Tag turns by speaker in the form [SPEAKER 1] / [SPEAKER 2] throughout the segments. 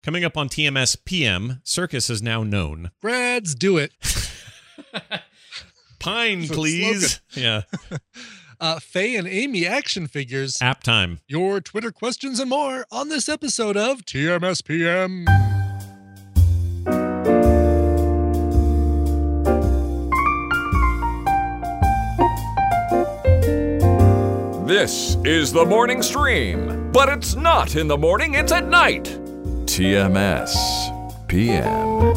[SPEAKER 1] Coming up on TMS PM, Circus is now known.
[SPEAKER 2] Brad's do it.
[SPEAKER 1] Pine, please. Yeah.
[SPEAKER 2] Faye and Amy action figures.
[SPEAKER 1] App time.
[SPEAKER 2] Your Twitter questions and more on this episode of TMS PM.
[SPEAKER 3] This is the morning stream, but it's not in the morning, it's at night. TMS PM.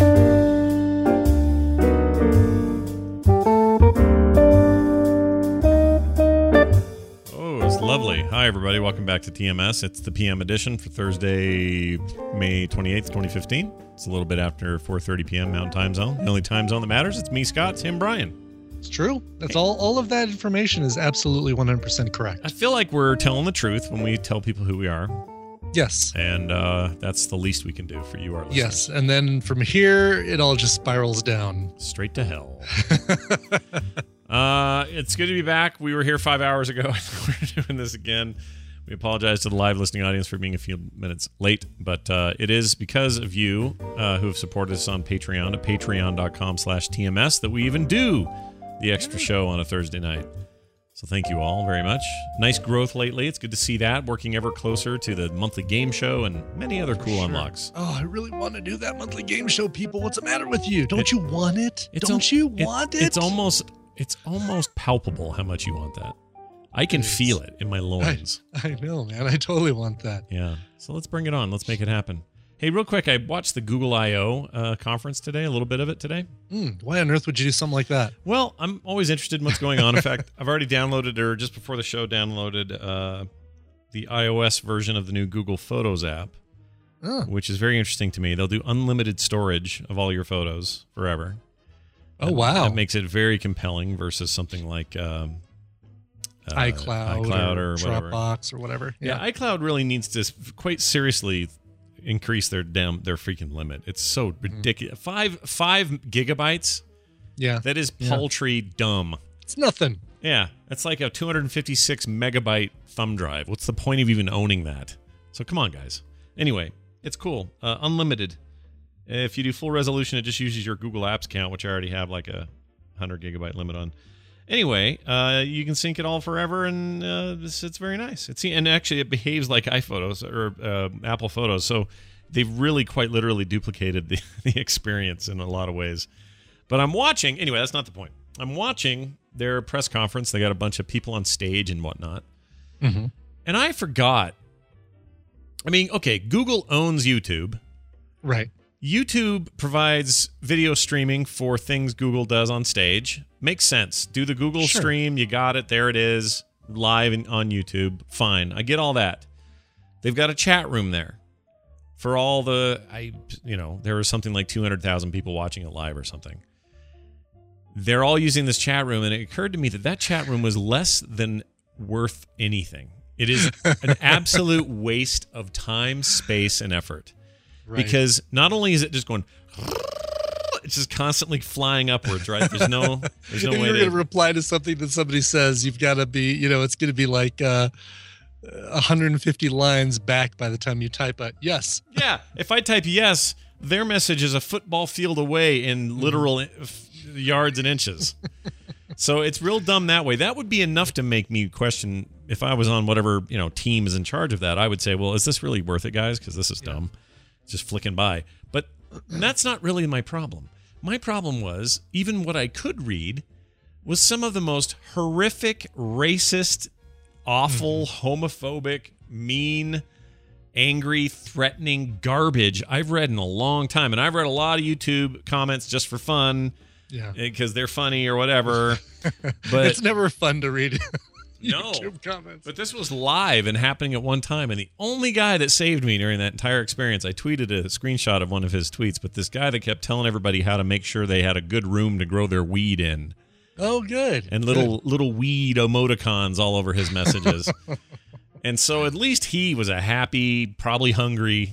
[SPEAKER 1] Oh, it's lovely. Hi, everybody. Welcome back to TMS. It's the PM edition for Thursday, May 28th, 2015. It's a little bit after 4:30 p.m. Mountain Time Zone. The only time zone that matters. It's me, Scott. It's him, Brian.
[SPEAKER 2] It's true. That's all of that information is absolutely 100% correct.
[SPEAKER 1] I feel like we're telling the truth when we tell people who we are.
[SPEAKER 2] Yes.
[SPEAKER 1] And that's the least we can do for you, our listeners.
[SPEAKER 2] Yes. And then from here, it all just spirals down.
[SPEAKER 1] Straight to hell. It's good to be back. We were here 5 hours ago. We're doing this again. We apologize to the live listening audience for being a few minutes late, but it is because of you who have supported us on Patreon at patreon.com/TMS that we even do the extra show on a Thursday night. So thank you all very much. Nice growth lately. It's good to see that. Working ever closer to the monthly game show and many other cool unlocks.
[SPEAKER 2] Oh, I really want to do that monthly game show, people. What's the matter with you? Don't you want it? Don't you want it?
[SPEAKER 1] It's almost palpable how much you want that. I can feel it in my loins.
[SPEAKER 2] I know, man. I totally want that.
[SPEAKER 1] Yeah. So let's bring it on. Let's make it happen. Hey, real quick, I watched the Google I.O. Conference today, a little bit of it today.
[SPEAKER 2] Why on earth would you do something like that?
[SPEAKER 1] Well, I'm always interested in what's going on. In fact, I've already downloaded, or just before the show, downloaded the iOS version of the new Google Photos app, which is very interesting to me. They'll do unlimited storage of all your photos forever.
[SPEAKER 2] Oh, wow.
[SPEAKER 1] That makes it very compelling versus something like
[SPEAKER 2] iCloud
[SPEAKER 1] or whatever.
[SPEAKER 2] Dropbox or whatever.
[SPEAKER 1] Yeah, iCloud really needs to quite seriously increase their freaking limit. It's so ridiculous. 5 gigabytes.
[SPEAKER 2] Yeah,
[SPEAKER 1] that is paltry dumb.
[SPEAKER 2] It's nothing.
[SPEAKER 1] Yeah, it's like a 256 megabyte thumb drive. What's the point of even owning that? So come on, guys. Anyway, it's cool. Unlimited. If you do full resolution, it just uses your Google Apps account, which I already have like a 100 gigabyte limit on. Anyway, you can sync it all forever, and it's very nice. And actually, it behaves like iPhotos or Apple Photos, so they've really quite literally duplicated the experience in a lot of ways. But I'm watching, anyway, that's not the point. I'm watching their press conference. They got a bunch of people on stage and whatnot. Mm-hmm. And I forgot. I mean, okay, Google owns YouTube.
[SPEAKER 2] Right.
[SPEAKER 1] YouTube provides video streaming for things Google does on stage. Makes sense. Do the Google stream. You got it. There it is. Live on YouTube. Fine. I get all that. They've got a chat room there for all there was something like 200,000 people watching it live or something. They're all using this chat room, and it occurred to me that chat room was less than worth anything. It is an absolute waste of time, space, and effort. Right. Because not only is it just going, it's just constantly flying upwards, right? There's no way
[SPEAKER 2] you're going to reply to something that somebody says. You've got to be, it's going to be like 150 lines back by the time you type a yes.
[SPEAKER 1] Yeah. If I type yes, their message is a football field away in literal yards and inches. So it's real dumb that way. That would be enough to make me question if I was on whatever, team is in charge of that. I would say, well, is this really worth it, guys? Because this is dumb. Just flicking by. But that's not really my problem. My problem was, even what I could read was some of the most horrific, racist, awful, homophobic, mean, angry, threatening garbage I've read in a long time. And I've read a lot of YouTube comments just for fun. Yeah. Because they're funny or whatever. But
[SPEAKER 2] it's never fun to read.
[SPEAKER 1] No,
[SPEAKER 2] YouTube comments.
[SPEAKER 1] But this was live and happening at one time, and the only guy that saved me during that entire experience, I tweeted a screenshot of one of his tweets, but this guy that kept telling everybody how to make sure they had a good room to grow their weed in.
[SPEAKER 2] Oh, good.
[SPEAKER 1] And little weed emoticons all over his messages. And so at least he was a happy, probably hungry,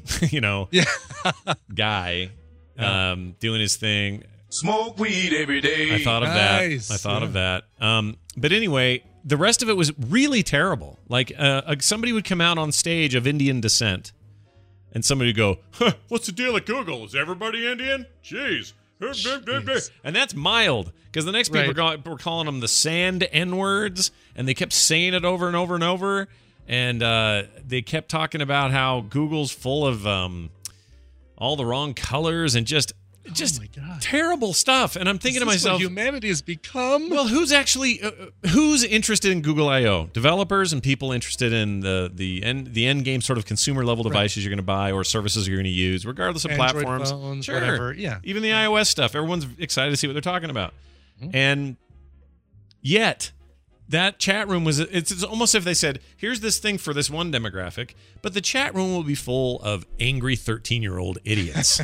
[SPEAKER 1] guy doing his thing.
[SPEAKER 3] Smoke weed every day.
[SPEAKER 1] I thought of that. But anyway, the rest of it was really terrible. Like somebody would come out on stage of Indian descent and somebody would go, huh, what's the deal at Google? Is everybody Indian? Jeez. And that's mild, because the next people were calling them the sand N-words, and they kept saying it over and over and over, and they kept talking about how Google's full of all the wrong colors and just terrible stuff. And I'm thinking to myself,
[SPEAKER 2] what humanity has become.
[SPEAKER 1] Well, who's interested in Google I/O? Developers and people interested in the end game sort of consumer level devices you're going to buy or services you're going to use, regardless of
[SPEAKER 2] Android
[SPEAKER 1] platforms.
[SPEAKER 2] Phones, whatever. Yeah,
[SPEAKER 1] even the iOS stuff. Everyone's excited to see what they're talking about, and yet. That chat room it's almost as if they said, here's this thing for this one demographic, but the chat room will be full of angry 13-year-old idiots.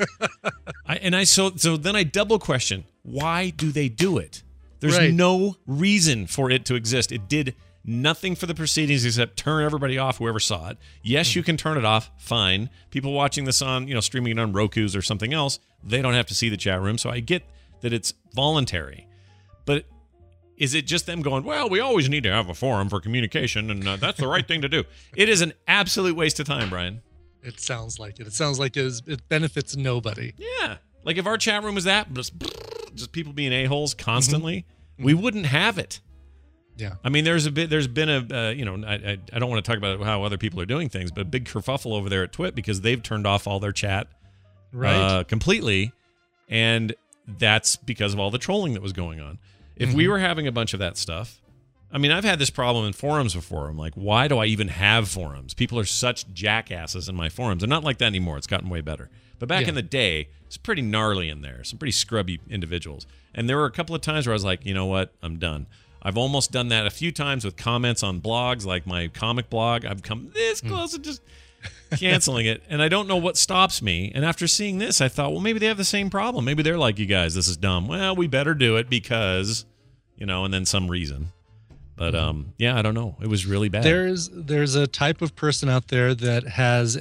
[SPEAKER 1] So then I double question, why do they do it? There's no reason for it to exist. It did nothing for the proceedings except turn everybody off, whoever saw it. Yes, you can turn it off, fine. People watching this on, streaming it on Roku's or something else, they don't have to see the chat room, so I get that it's voluntary. But is it just them going, well, we always need to have a forum for communication, and that's the right thing to do? It is an absolute waste of time, Brian.
[SPEAKER 2] It sounds like it. It sounds like it benefits nobody.
[SPEAKER 1] Yeah. Like if our chat room was that, just people being a-holes constantly, we wouldn't have it.
[SPEAKER 2] Yeah.
[SPEAKER 1] I mean, there's been a, I don't want to talk about how other people are doing things, but a big kerfuffle over there at Twit because they've turned off all their chat completely, and that's because of all the trolling that was going on. If we were having a bunch of that stuff, I mean, I've had this problem in forums before. I'm like, why do I even have forums? People are such jackasses in my forums. They're not like that anymore. It's gotten way better. But back in the day, it's pretty gnarly in there. Some pretty scrubby individuals. And there were a couple of times where I was like, you know what? I'm done. I've almost done that a few times with comments on blogs, like my comic blog. I've come this close to just canceling it. And I don't know what stops me. And after seeing this, I thought, well, maybe they have the same problem. Maybe they're like, you guys, this is dumb. Well, we better do it because... and then some reason. But, I don't know. It was really bad.
[SPEAKER 2] There's a type of person out there that has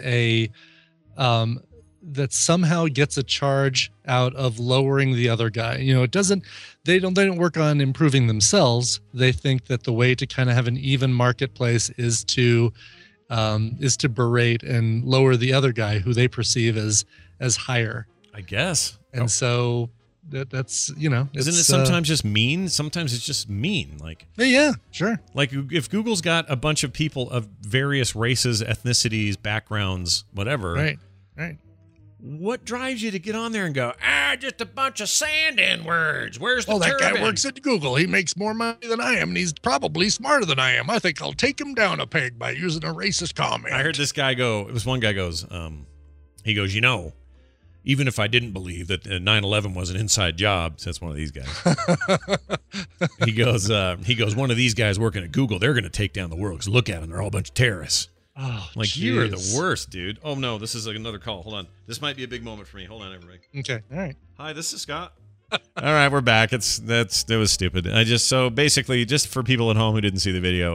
[SPEAKER 2] that somehow gets a charge out of lowering the other guy. They don't work on improving themselves. They think that the way to kind of have an even marketplace is to berate and lower the other guy who they perceive as higher.
[SPEAKER 1] I guess.
[SPEAKER 2] And so... That's
[SPEAKER 1] isn't it sometimes just mean? Sometimes it's just mean. Like
[SPEAKER 2] yeah, sure.
[SPEAKER 1] Like if Google's got a bunch of people of various races, ethnicities, backgrounds, whatever.
[SPEAKER 2] Right.
[SPEAKER 1] What drives you to get on there and go, just a bunch of sand N-words? Where's the turban?
[SPEAKER 2] That guy works at Google. He makes more money than I am, and he's probably smarter than I am. I think I'll take him down a peg by using a racist comment.
[SPEAKER 1] I heard this guy go. It was one guy goes. He goes, even if I didn't believe that 9/11 was an inside job, that's one of these guys. He goes, one of these guys working at Google, they're going to take down the world because look at them, they're all a bunch of terrorists.
[SPEAKER 2] Oh,
[SPEAKER 1] like, you are the worst, dude. Oh no, this is another call. Hold on, this might be a big moment for me. Hold on, everybody.
[SPEAKER 2] Okay, all right.
[SPEAKER 1] Hi, this is Scott. All right, we're back. It was stupid. So basically, just for people at home who didn't see the video,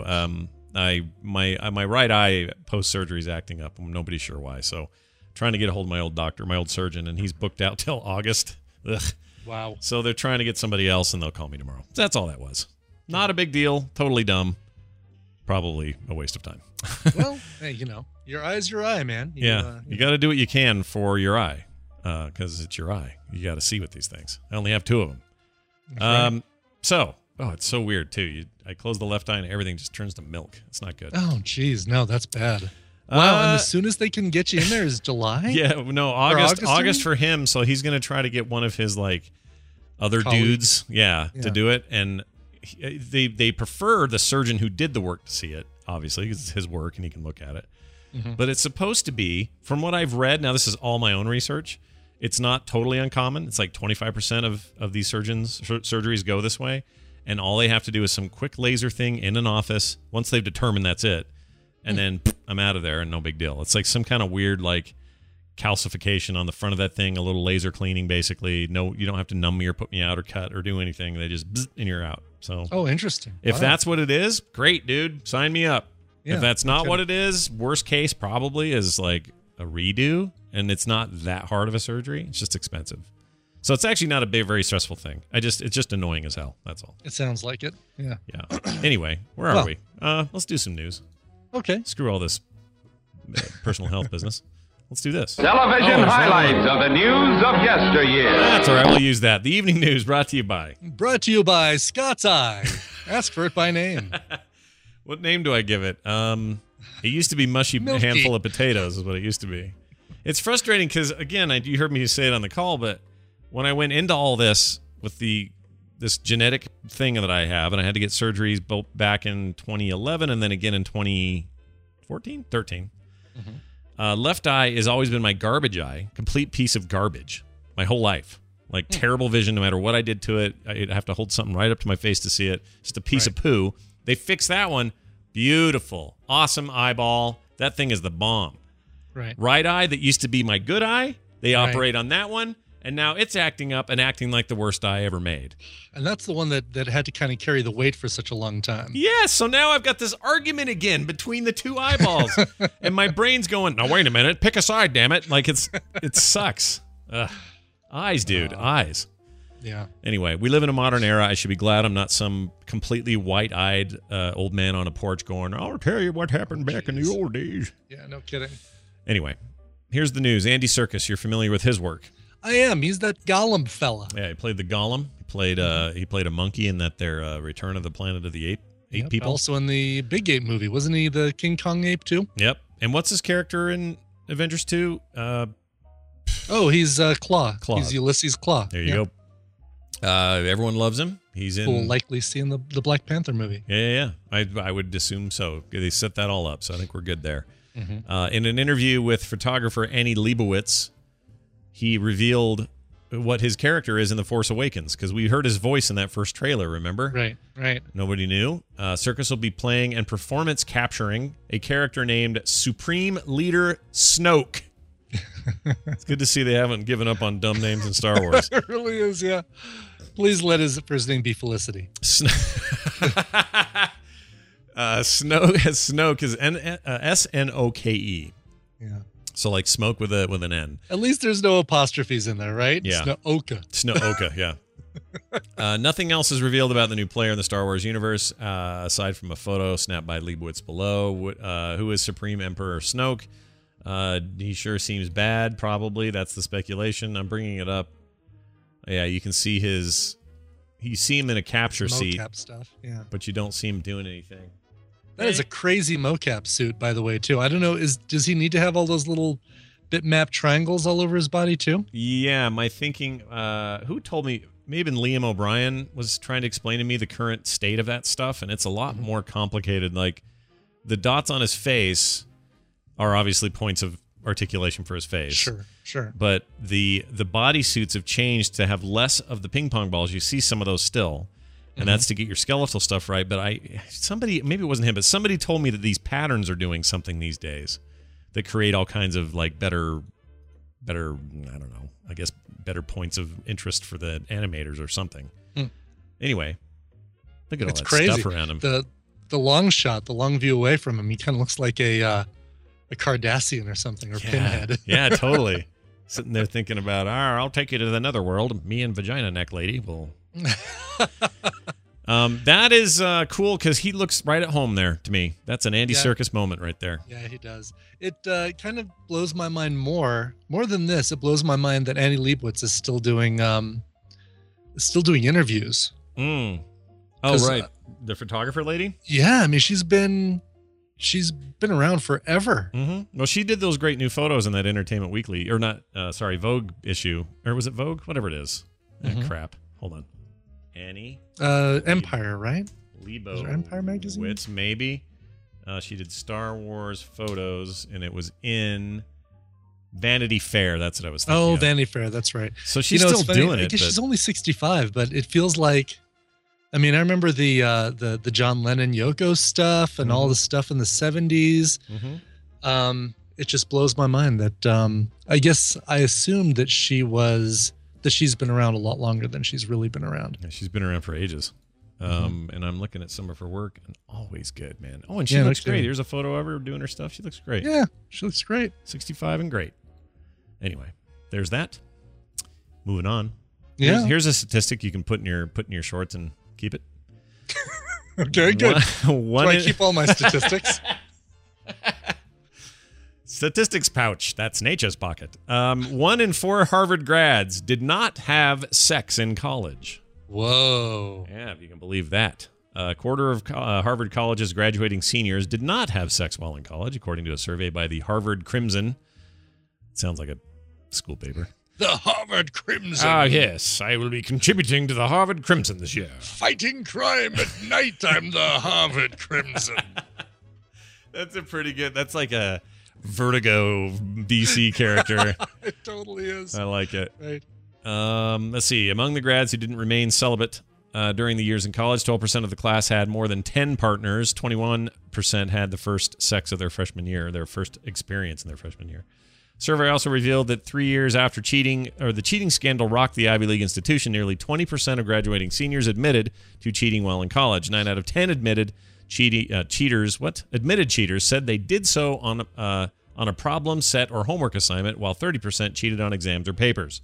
[SPEAKER 1] my right eye post surgery is acting up. Nobody's sure why. So. Trying to get a hold of my old doctor, my old surgeon, and he's booked out till August. Ugh.
[SPEAKER 2] Wow. So
[SPEAKER 1] they're trying to get somebody else, and they'll call me tomorrow. That's all that was. Not a big deal. Totally dumb. Probably a waste of time.
[SPEAKER 2] Well, hey, your eye's your eye, man.
[SPEAKER 1] You got to do what you can for your eye, because it's your eye. You got to see with these things. I only have two of them. Right. It's so weird, too. I close the left eye, and everything just turns to milk. It's not good.
[SPEAKER 2] Oh, geez. No, that's bad. Wow, and as soon as they can get you in there is July?
[SPEAKER 1] Yeah, no, August for him, so he's going to try to get one of his, other dudes, to do it, and they prefer the surgeon who did the work to see it, obviously, because it's his work and he can look at it. Mm-hmm. But it's supposed to be, from what I've read, now this is all my own research, it's not totally uncommon. It's like 25% of these surgeries go this way, and all they have to do is some quick laser thing in an office. Once they've determined that's it, and then I'm out of there and no big deal. It's like some kind of weird calcification on the front of that thing, a little laser cleaning basically. No, you don't have to numb me or put me out or cut or do anything. They just and you're out. So
[SPEAKER 2] interesting.
[SPEAKER 1] If that's what it is, great, dude. Sign me up. Yeah, if that's not what it is, worst case probably is like a redo, and it's not that hard of a surgery. It's just expensive. So it's actually not a very stressful thing. It's just annoying as hell. That's all.
[SPEAKER 2] It sounds like it. Yeah.
[SPEAKER 1] Yeah. Anyway, where are we? Let's do some news.
[SPEAKER 2] Okay.
[SPEAKER 1] Screw all this personal health business. Let's do this.
[SPEAKER 4] Television highlights of the news of yesteryear.
[SPEAKER 1] That's all right. We'll use that. The evening news brought to you by
[SPEAKER 2] Scott's Eye. Ask for it by name.
[SPEAKER 1] What name do I give it? It used to be Mushy
[SPEAKER 2] Milky.
[SPEAKER 1] Handful of Potatoes is what it used to be. It's frustrating because, again, you heard me say it on the call, but when I went into all this with this genetic thing that I have, and I had to get surgeries both back in 2011 and then again in 2013. Left eye has always been my garbage eye, complete piece of garbage my whole life. Like terrible vision no matter what I did to it. I'd have to hold something right up to my face to see it. Just a piece of poo. They fixed that one. Beautiful. Awesome eyeball. That thing is the bomb. Right eye that used to be my good eye. They operate on that one. And now it's acting up and acting like the worst eye ever made.
[SPEAKER 2] And that's the one that had to kind of carry the weight for such a long time.
[SPEAKER 1] Yeah, so now I've got this argument again between the two eyeballs. And my brain's going, no, wait a minute, pick a side, damn it. Like, it sucks. Ugh. Eyes, dude, eyes.
[SPEAKER 2] Yeah.
[SPEAKER 1] Anyway, we live in a modern era. I should be glad I'm not some completely white-eyed old man on a porch going, I'll tell you what happened back in the old days.
[SPEAKER 2] Yeah, no kidding.
[SPEAKER 1] Anyway, here's the news. Andy Serkis, you're familiar with his work.
[SPEAKER 2] I am. He's that Gollum fella.
[SPEAKER 1] Yeah, he played the Gollum. He played a monkey in that their Return of the Planet of the Apes. Eight people.
[SPEAKER 2] Also in the Big Ape movie. Wasn't he the King Kong ape too?
[SPEAKER 1] Yep. And what's his character in Avengers 2?
[SPEAKER 2] He's Claw.
[SPEAKER 1] Claw.
[SPEAKER 2] He's Ulysses Claw.
[SPEAKER 1] There you go. Everyone loves him. He's in.
[SPEAKER 2] We'll likely see in the Black Panther movie.
[SPEAKER 1] Yeah. I would assume so. They set that all up, so I think we're good there. In an interview with photographer Annie Leibovitz, he revealed what his character is in The Force Awakens, because we heard his voice in that first trailer, remember?
[SPEAKER 2] Right.
[SPEAKER 1] Nobody knew. Serkis will be playing and performance capturing a character named Supreme Leader Snoke. It's good to see they haven't given up on dumb names in Star Wars.
[SPEAKER 2] It really is, yeah. Please let his first name be Felicity.
[SPEAKER 1] Snoke is S-N-O-K-E.
[SPEAKER 2] Yeah.
[SPEAKER 1] So like smoke with an N.
[SPEAKER 2] At least there's no apostrophes in there, right?
[SPEAKER 1] Yeah. Snooka, yeah. Nothing else is revealed about the new player in the Star Wars universe, aside from a photo snapped by Leibowitz below. Who is Supreme Emperor Snoke? He sure seems bad, probably. That's the speculation. I'm bringing it up. Yeah, you can see you see him in a capture seat.
[SPEAKER 2] Mocap stuff, yeah.
[SPEAKER 1] But you don't see him doing anything.
[SPEAKER 2] That is a crazy mocap suit, by the way, too. I don't know. Does he need to have all those little bitmap triangles all over his body, too?
[SPEAKER 1] Yeah, my thinking, who told me, maybe Liam O'Brien was trying to explain to me the current state of that stuff, and it's a lot more complicated. Like, the dots on his face are obviously points of articulation for his face.
[SPEAKER 2] Sure.
[SPEAKER 1] But the body suits have changed to have less of the ping pong balls. You see some of those still. And that's to get your skeletal stuff right. But maybe it wasn't him, but somebody told me that these patterns are doing something these days that create all kinds of like better, I don't know, I guess better points of interest for the animators or something. Anyway, look at all that
[SPEAKER 2] crazy
[SPEAKER 1] stuff around him.
[SPEAKER 2] The long shot, the long view away from him, he kind of looks like a Cardassian or something, or Pinhead.
[SPEAKER 1] Yeah, totally. Sitting there thinking about, I'll take you to the netherworld. Me and Vagina Neck Lady will... That is cool because he looks right at home there to me. That's an Andy Serkis moment right there.
[SPEAKER 2] Yeah, he does. It kind of blows my mind more than this. It blows my mind that Annie Leibovitz is still doing interviews.
[SPEAKER 1] Oh, right. The photographer lady?
[SPEAKER 2] Yeah, I mean she's been around forever.
[SPEAKER 1] Well, she did those great new photos in that Entertainment Weekly, or not? Vogue issue, or was it Vogue? Whatever it is. Crap. Hold on. Annie.
[SPEAKER 2] Empire, right?
[SPEAKER 1] Lebo.
[SPEAKER 2] Is there Empire magazine?
[SPEAKER 1] Wits, maybe. She did Star Wars photos, and it was in Vanity Fair. That's what I was thinking.
[SPEAKER 2] Oh,
[SPEAKER 1] of.
[SPEAKER 2] Vanity Fair. That's right.
[SPEAKER 1] So she's still doing it.
[SPEAKER 2] I guess she's only 65, but it feels like. I mean, I remember the John Lennon Yoko stuff and all the stuff in the 70s. It just blows my mind that I assumed that she's been around a lot longer than she's really been around.
[SPEAKER 1] Yeah, she's been around for ages. And I'm looking at some of her work, and always good, man. Oh, and she looks great. Here's a photo of her doing her stuff. She looks great.
[SPEAKER 2] Yeah, she looks great.
[SPEAKER 1] 65 and great. Anyway, there's that. Moving on.
[SPEAKER 2] Yeah.
[SPEAKER 1] Here's a statistic you can put in your shorts and keep it.
[SPEAKER 2] Okay, good. Do I keep all my statistics?
[SPEAKER 1] Statistics pouch. That's Nature's pocket. 1 in 4 Harvard grads did not have sex in college.
[SPEAKER 2] Whoa.
[SPEAKER 1] Yeah, if you can believe that. A quarter of Harvard College's graduating seniors did not have sex while in college, according to a survey by the Harvard Crimson. It sounds like a school paper.
[SPEAKER 2] The Harvard Crimson.
[SPEAKER 1] Ah, yes. I will be contributing to the Harvard Crimson this year.
[SPEAKER 2] Fighting crime at night, I'm the Harvard Crimson.
[SPEAKER 1] That's a pretty good... That's like a Vertigo DC character.
[SPEAKER 2] It totally is.
[SPEAKER 1] I like it.
[SPEAKER 2] Right.
[SPEAKER 1] Let's see. Among the grads who didn't remain celibate during the years in college, 12% of the class had more than 10 partners. 21% had the first sex of their freshman year, their first experience in their freshman year. Survey also revealed that 3 years after the cheating scandal rocked the Ivy League institution, nearly 20% of graduating seniors admitted to cheating while in college. 9 out of 10 admitted cheaters said they did so on a problem set or homework assignment, while 30% cheated on exams or papers.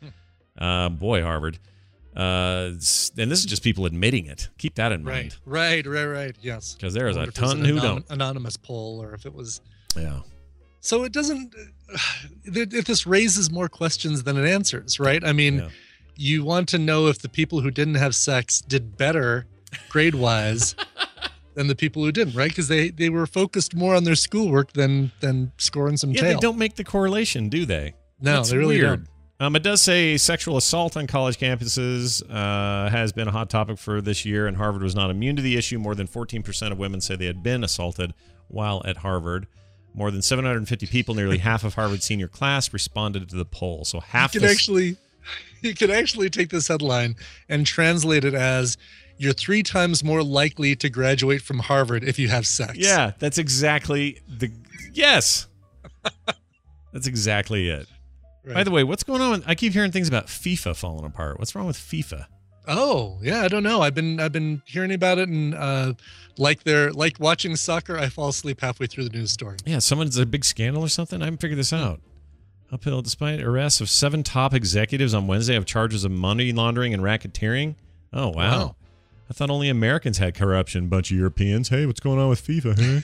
[SPEAKER 1] Boy, Harvard. And this is just people admitting it. Keep that in mind.
[SPEAKER 2] Right. Yes.
[SPEAKER 1] Because there is a ton who don't.
[SPEAKER 2] Anonymous poll, or if it was.
[SPEAKER 1] Yeah.
[SPEAKER 2] So it doesn't. If this raises more questions than it answers, right? I mean, you want to know if the people who didn't have sex did better grade-wise than the people who didn't, right? Because they were focused more on their schoolwork than scoring some tail.
[SPEAKER 1] They don't make the correlation, do they?
[SPEAKER 2] No,
[SPEAKER 1] That's
[SPEAKER 2] they really
[SPEAKER 1] weird.
[SPEAKER 2] don't.
[SPEAKER 1] It does say sexual assault on college campuses has been a hot topic for this year, and Harvard was not immune to the issue. More than 14% of women say they had been assaulted while at Harvard. More than 750 people, nearly half of Harvard's senior class, responded to the poll. So half. You
[SPEAKER 2] could actually take this headline and translate it as, "You're 3 times more likely to graduate from Harvard if you have sex."
[SPEAKER 1] Yeah, that's exactly yes. That's exactly it. Right. By the way, what's going on? I keep hearing things about FIFA falling apart. What's wrong with FIFA?
[SPEAKER 2] Oh, yeah, I don't know. I've been hearing about it, and like watching soccer, I fall asleep halfway through the news story.
[SPEAKER 1] Yeah, someone's a big scandal or something. I haven't figured this out. Uphill despite arrests of 7 top executives on Wednesday of charges of money laundering and racketeering. Oh, wow. I thought only Americans had corruption. Bunch of Europeans. Hey, what's going on with FIFA?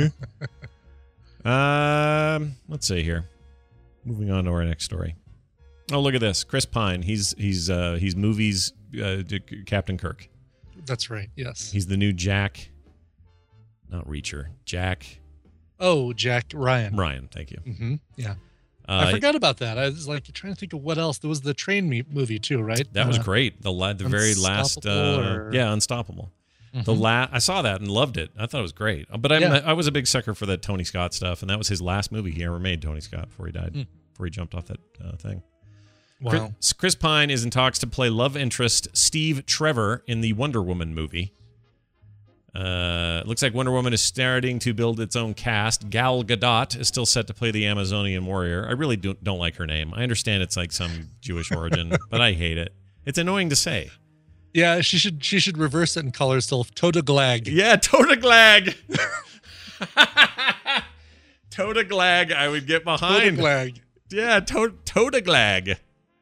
[SPEAKER 1] Huh? Let's see here. Moving on to our next story. Oh, look at this. Chris Pine. He's movies Captain Kirk.
[SPEAKER 2] That's right. Yes.
[SPEAKER 1] He's the new Jack. Not Reacher. Jack.
[SPEAKER 2] Oh, Jack Ryan.
[SPEAKER 1] Ryan. Thank you.
[SPEAKER 2] Mm-hmm. Yeah. I forgot about that. I was like trying to think of what else. There was the train movie too, right?
[SPEAKER 1] That was great. The very last. Unstoppable. Mm-hmm. I saw that and loved it. I thought it was great. But I was a big sucker for that Tony Scott stuff, and that was his last movie he ever made. Tony Scott, before he died, before he jumped off that thing.
[SPEAKER 2] Wow.
[SPEAKER 1] Chris Pine is in talks to play love interest Steve Trevor in the Wonder Woman movie. Looks like Wonder Woman is starting to build its own cast. Gal Gadot is still set to play the Amazonian warrior. I really don't like her name. I understand it's like some Jewish origin, but I hate it. It's annoying to say.
[SPEAKER 2] Yeah, she should reverse it and call herself Toda Glag.
[SPEAKER 1] Yeah, Toda Glag. Toda Glag, I would get behind.
[SPEAKER 2] Toda Glag.
[SPEAKER 1] Yeah, Toda Glag.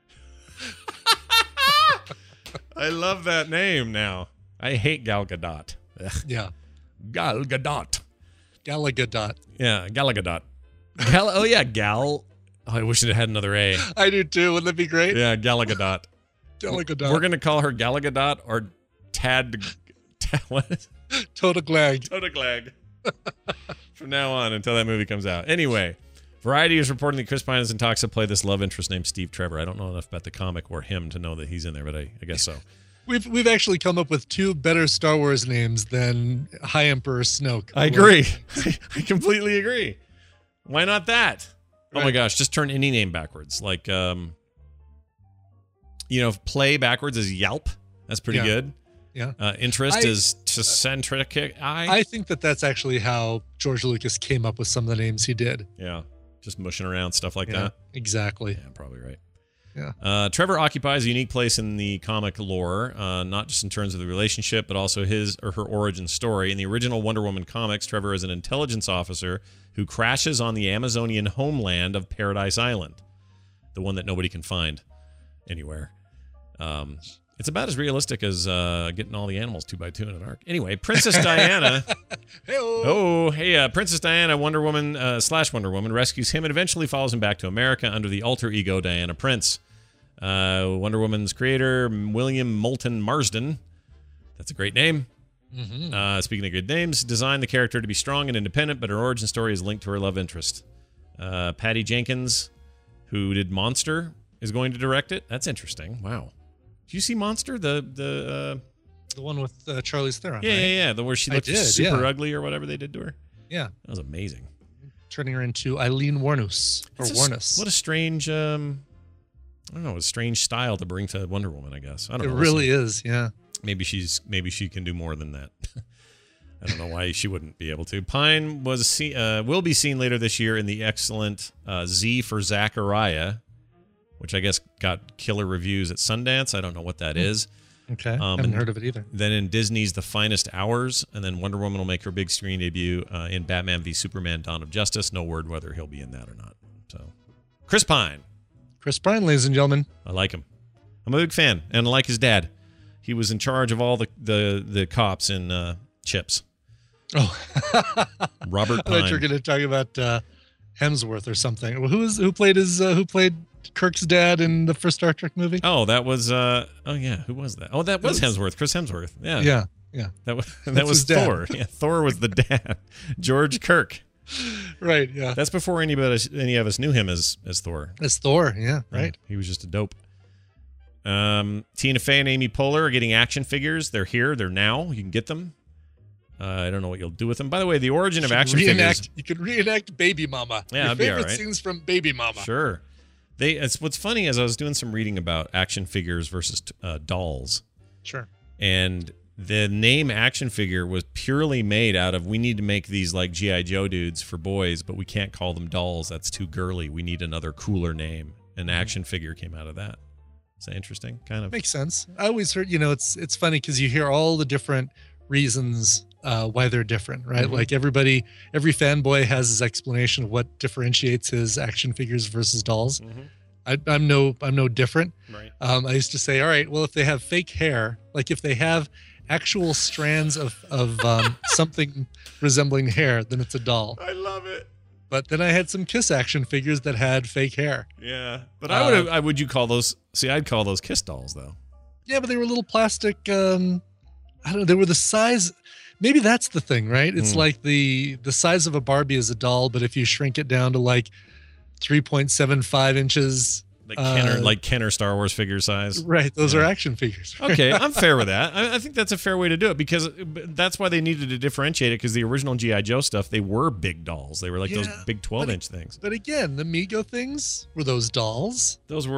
[SPEAKER 1] I love that name now. I hate Gal Gadot. Ugh.
[SPEAKER 2] Yeah.
[SPEAKER 1] Gal Gadot.
[SPEAKER 2] Galagadot.
[SPEAKER 1] Yeah, Galagadot. Gal. Oh, I wish it had another A.
[SPEAKER 2] I do too. Wouldn't that be great?
[SPEAKER 1] Yeah, Galagadot.
[SPEAKER 2] Galagadot.
[SPEAKER 1] We're going to call her Galagadot or what?
[SPEAKER 2] Toda Glag.
[SPEAKER 1] Toda Glag. From now on until that movie comes out. Anyway, Variety is reporting that Chris Pine is in talks to play this love interest named Steve Trevor. I don't know enough about the comic or him to know that he's in there, but I guess so.
[SPEAKER 2] We've actually come up with 2 better Star Wars names than High Emperor Snoke.
[SPEAKER 1] I agree. I completely agree. Why not that?
[SPEAKER 2] Right.
[SPEAKER 1] Oh my gosh, just turn any name backwards. Like, play backwards is Yelp. That's pretty good.
[SPEAKER 2] Yeah.
[SPEAKER 1] Interest is Centric.
[SPEAKER 2] I think that's actually how George Lucas came up with some of the names he did.
[SPEAKER 1] Yeah. Just mushing around, stuff like that.
[SPEAKER 2] Exactly.
[SPEAKER 1] Yeah, probably right.
[SPEAKER 2] Yeah.
[SPEAKER 1] Trevor occupies a unique place in the comic lore, not just in terms of the relationship, but also his or her origin story. In the original Wonder Woman comics, Trevor is an intelligence officer who crashes on the Amazonian homeland of Paradise Island, the one that nobody can find anywhere. It's about as realistic as getting all the animals 2x2 in an ark. Anyway, Princess Diana. Princess Diana, Wonder Woman / Wonder Woman rescues him and eventually follows him back to America under the alter ego Diana Prince. Wonder Woman's creator, William Moulton Marsden. That's a great name. Mm-hmm. Speaking of good names, designed the character to be strong and independent, but her origin story is linked to her love interest. Patty Jenkins, who did Monster, is going to direct it. That's interesting. Wow. Did you see Monster? The
[SPEAKER 2] one with Charlize Theron.
[SPEAKER 1] Yeah. The where she looked super ugly or whatever they did to her.
[SPEAKER 2] Yeah,
[SPEAKER 1] that was amazing.
[SPEAKER 2] Turning her into Eileen Wuornos Wuornos.
[SPEAKER 1] What a strange, I don't know, a strange style to bring to Wonder Woman. I guess I don't know.
[SPEAKER 2] It really is. Yeah.
[SPEAKER 1] Maybe she can do more than that. I don't know why she wouldn't be able to. Pine will be seen later this year in the excellent Z for Zachariah, which I guess got killer reviews at Sundance. I don't know what that is.
[SPEAKER 2] Okay, haven't heard of it either.
[SPEAKER 1] Then in Disney's The Finest Hours, and then Wonder Woman will make her big screen debut in Batman v Superman: Dawn of Justice. No word whether he'll be in that or not. So, Chris Pine,
[SPEAKER 2] ladies and gentlemen.
[SPEAKER 1] I like him. I'm a big fan, and I like his dad. He was in charge of all the cops in Chips.
[SPEAKER 2] Oh,
[SPEAKER 1] Robert Pine.
[SPEAKER 2] I thought you were going to talk about Hemsworth or something. Who played Kirk's dad in the first Star Trek movie?
[SPEAKER 1] Oh, that was who was that? Oh, that was Hemsworth, Chris Hemsworth. Yeah. That was Thor. Yeah, Thor was the dad. George Kirk.
[SPEAKER 2] Right, yeah.
[SPEAKER 1] That's before any of us knew him as Thor.
[SPEAKER 2] As Thor, yeah, right.
[SPEAKER 1] He was just a dope. Tina Fey and Amy Poehler are getting action figures. They're here. They're now. You can get them. I don't know what you'll do with them. By the way, the origin of action figures.
[SPEAKER 2] You could reenact Baby Mama.
[SPEAKER 1] Yeah,
[SPEAKER 2] your
[SPEAKER 1] favorite
[SPEAKER 2] scenes from Baby Mama.
[SPEAKER 1] Sure. What's funny is I was doing some reading about action figures versus dolls.
[SPEAKER 2] Sure.
[SPEAKER 1] And the name action figure was purely made out of, we need to make these like G.I. Joe dudes for boys, but we can't call them dolls. That's too girly. We need another cooler name. An action figure came out of that. Is that interesting? Kind of.
[SPEAKER 2] Makes sense. I always heard, it's funny because you hear all the different reasons why they're different, right?
[SPEAKER 1] Mm-hmm.
[SPEAKER 2] Like every fanboy has his explanation of what differentiates his action figures versus dolls. Mm-hmm. I'm no different.
[SPEAKER 1] Right.
[SPEAKER 2] I used to say, all right, well, if they have fake hair, like if they have actual strands of something resembling hair, then it's a doll.
[SPEAKER 1] I love it.
[SPEAKER 2] But then I had some Kiss action figures that had fake hair.
[SPEAKER 1] Yeah, but would you call those? See, I'd call those Kiss dolls though.
[SPEAKER 2] Yeah, but they were little plastic. I don't know. They were the size. Maybe that's the thing, right? It's like the size of a Barbie is a doll, but if you shrink it down to like 3.75 inches,
[SPEAKER 1] like Kenner Star Wars figure size,
[SPEAKER 2] right? Those are action figures. Right?
[SPEAKER 1] Okay, I'm fair with that. I think that's a fair way to do it because that's why they needed to differentiate it, because the original G.I. Joe stuff, they were big dolls. They were like those big 12-inch things.
[SPEAKER 2] But again, the Mego things were those dolls.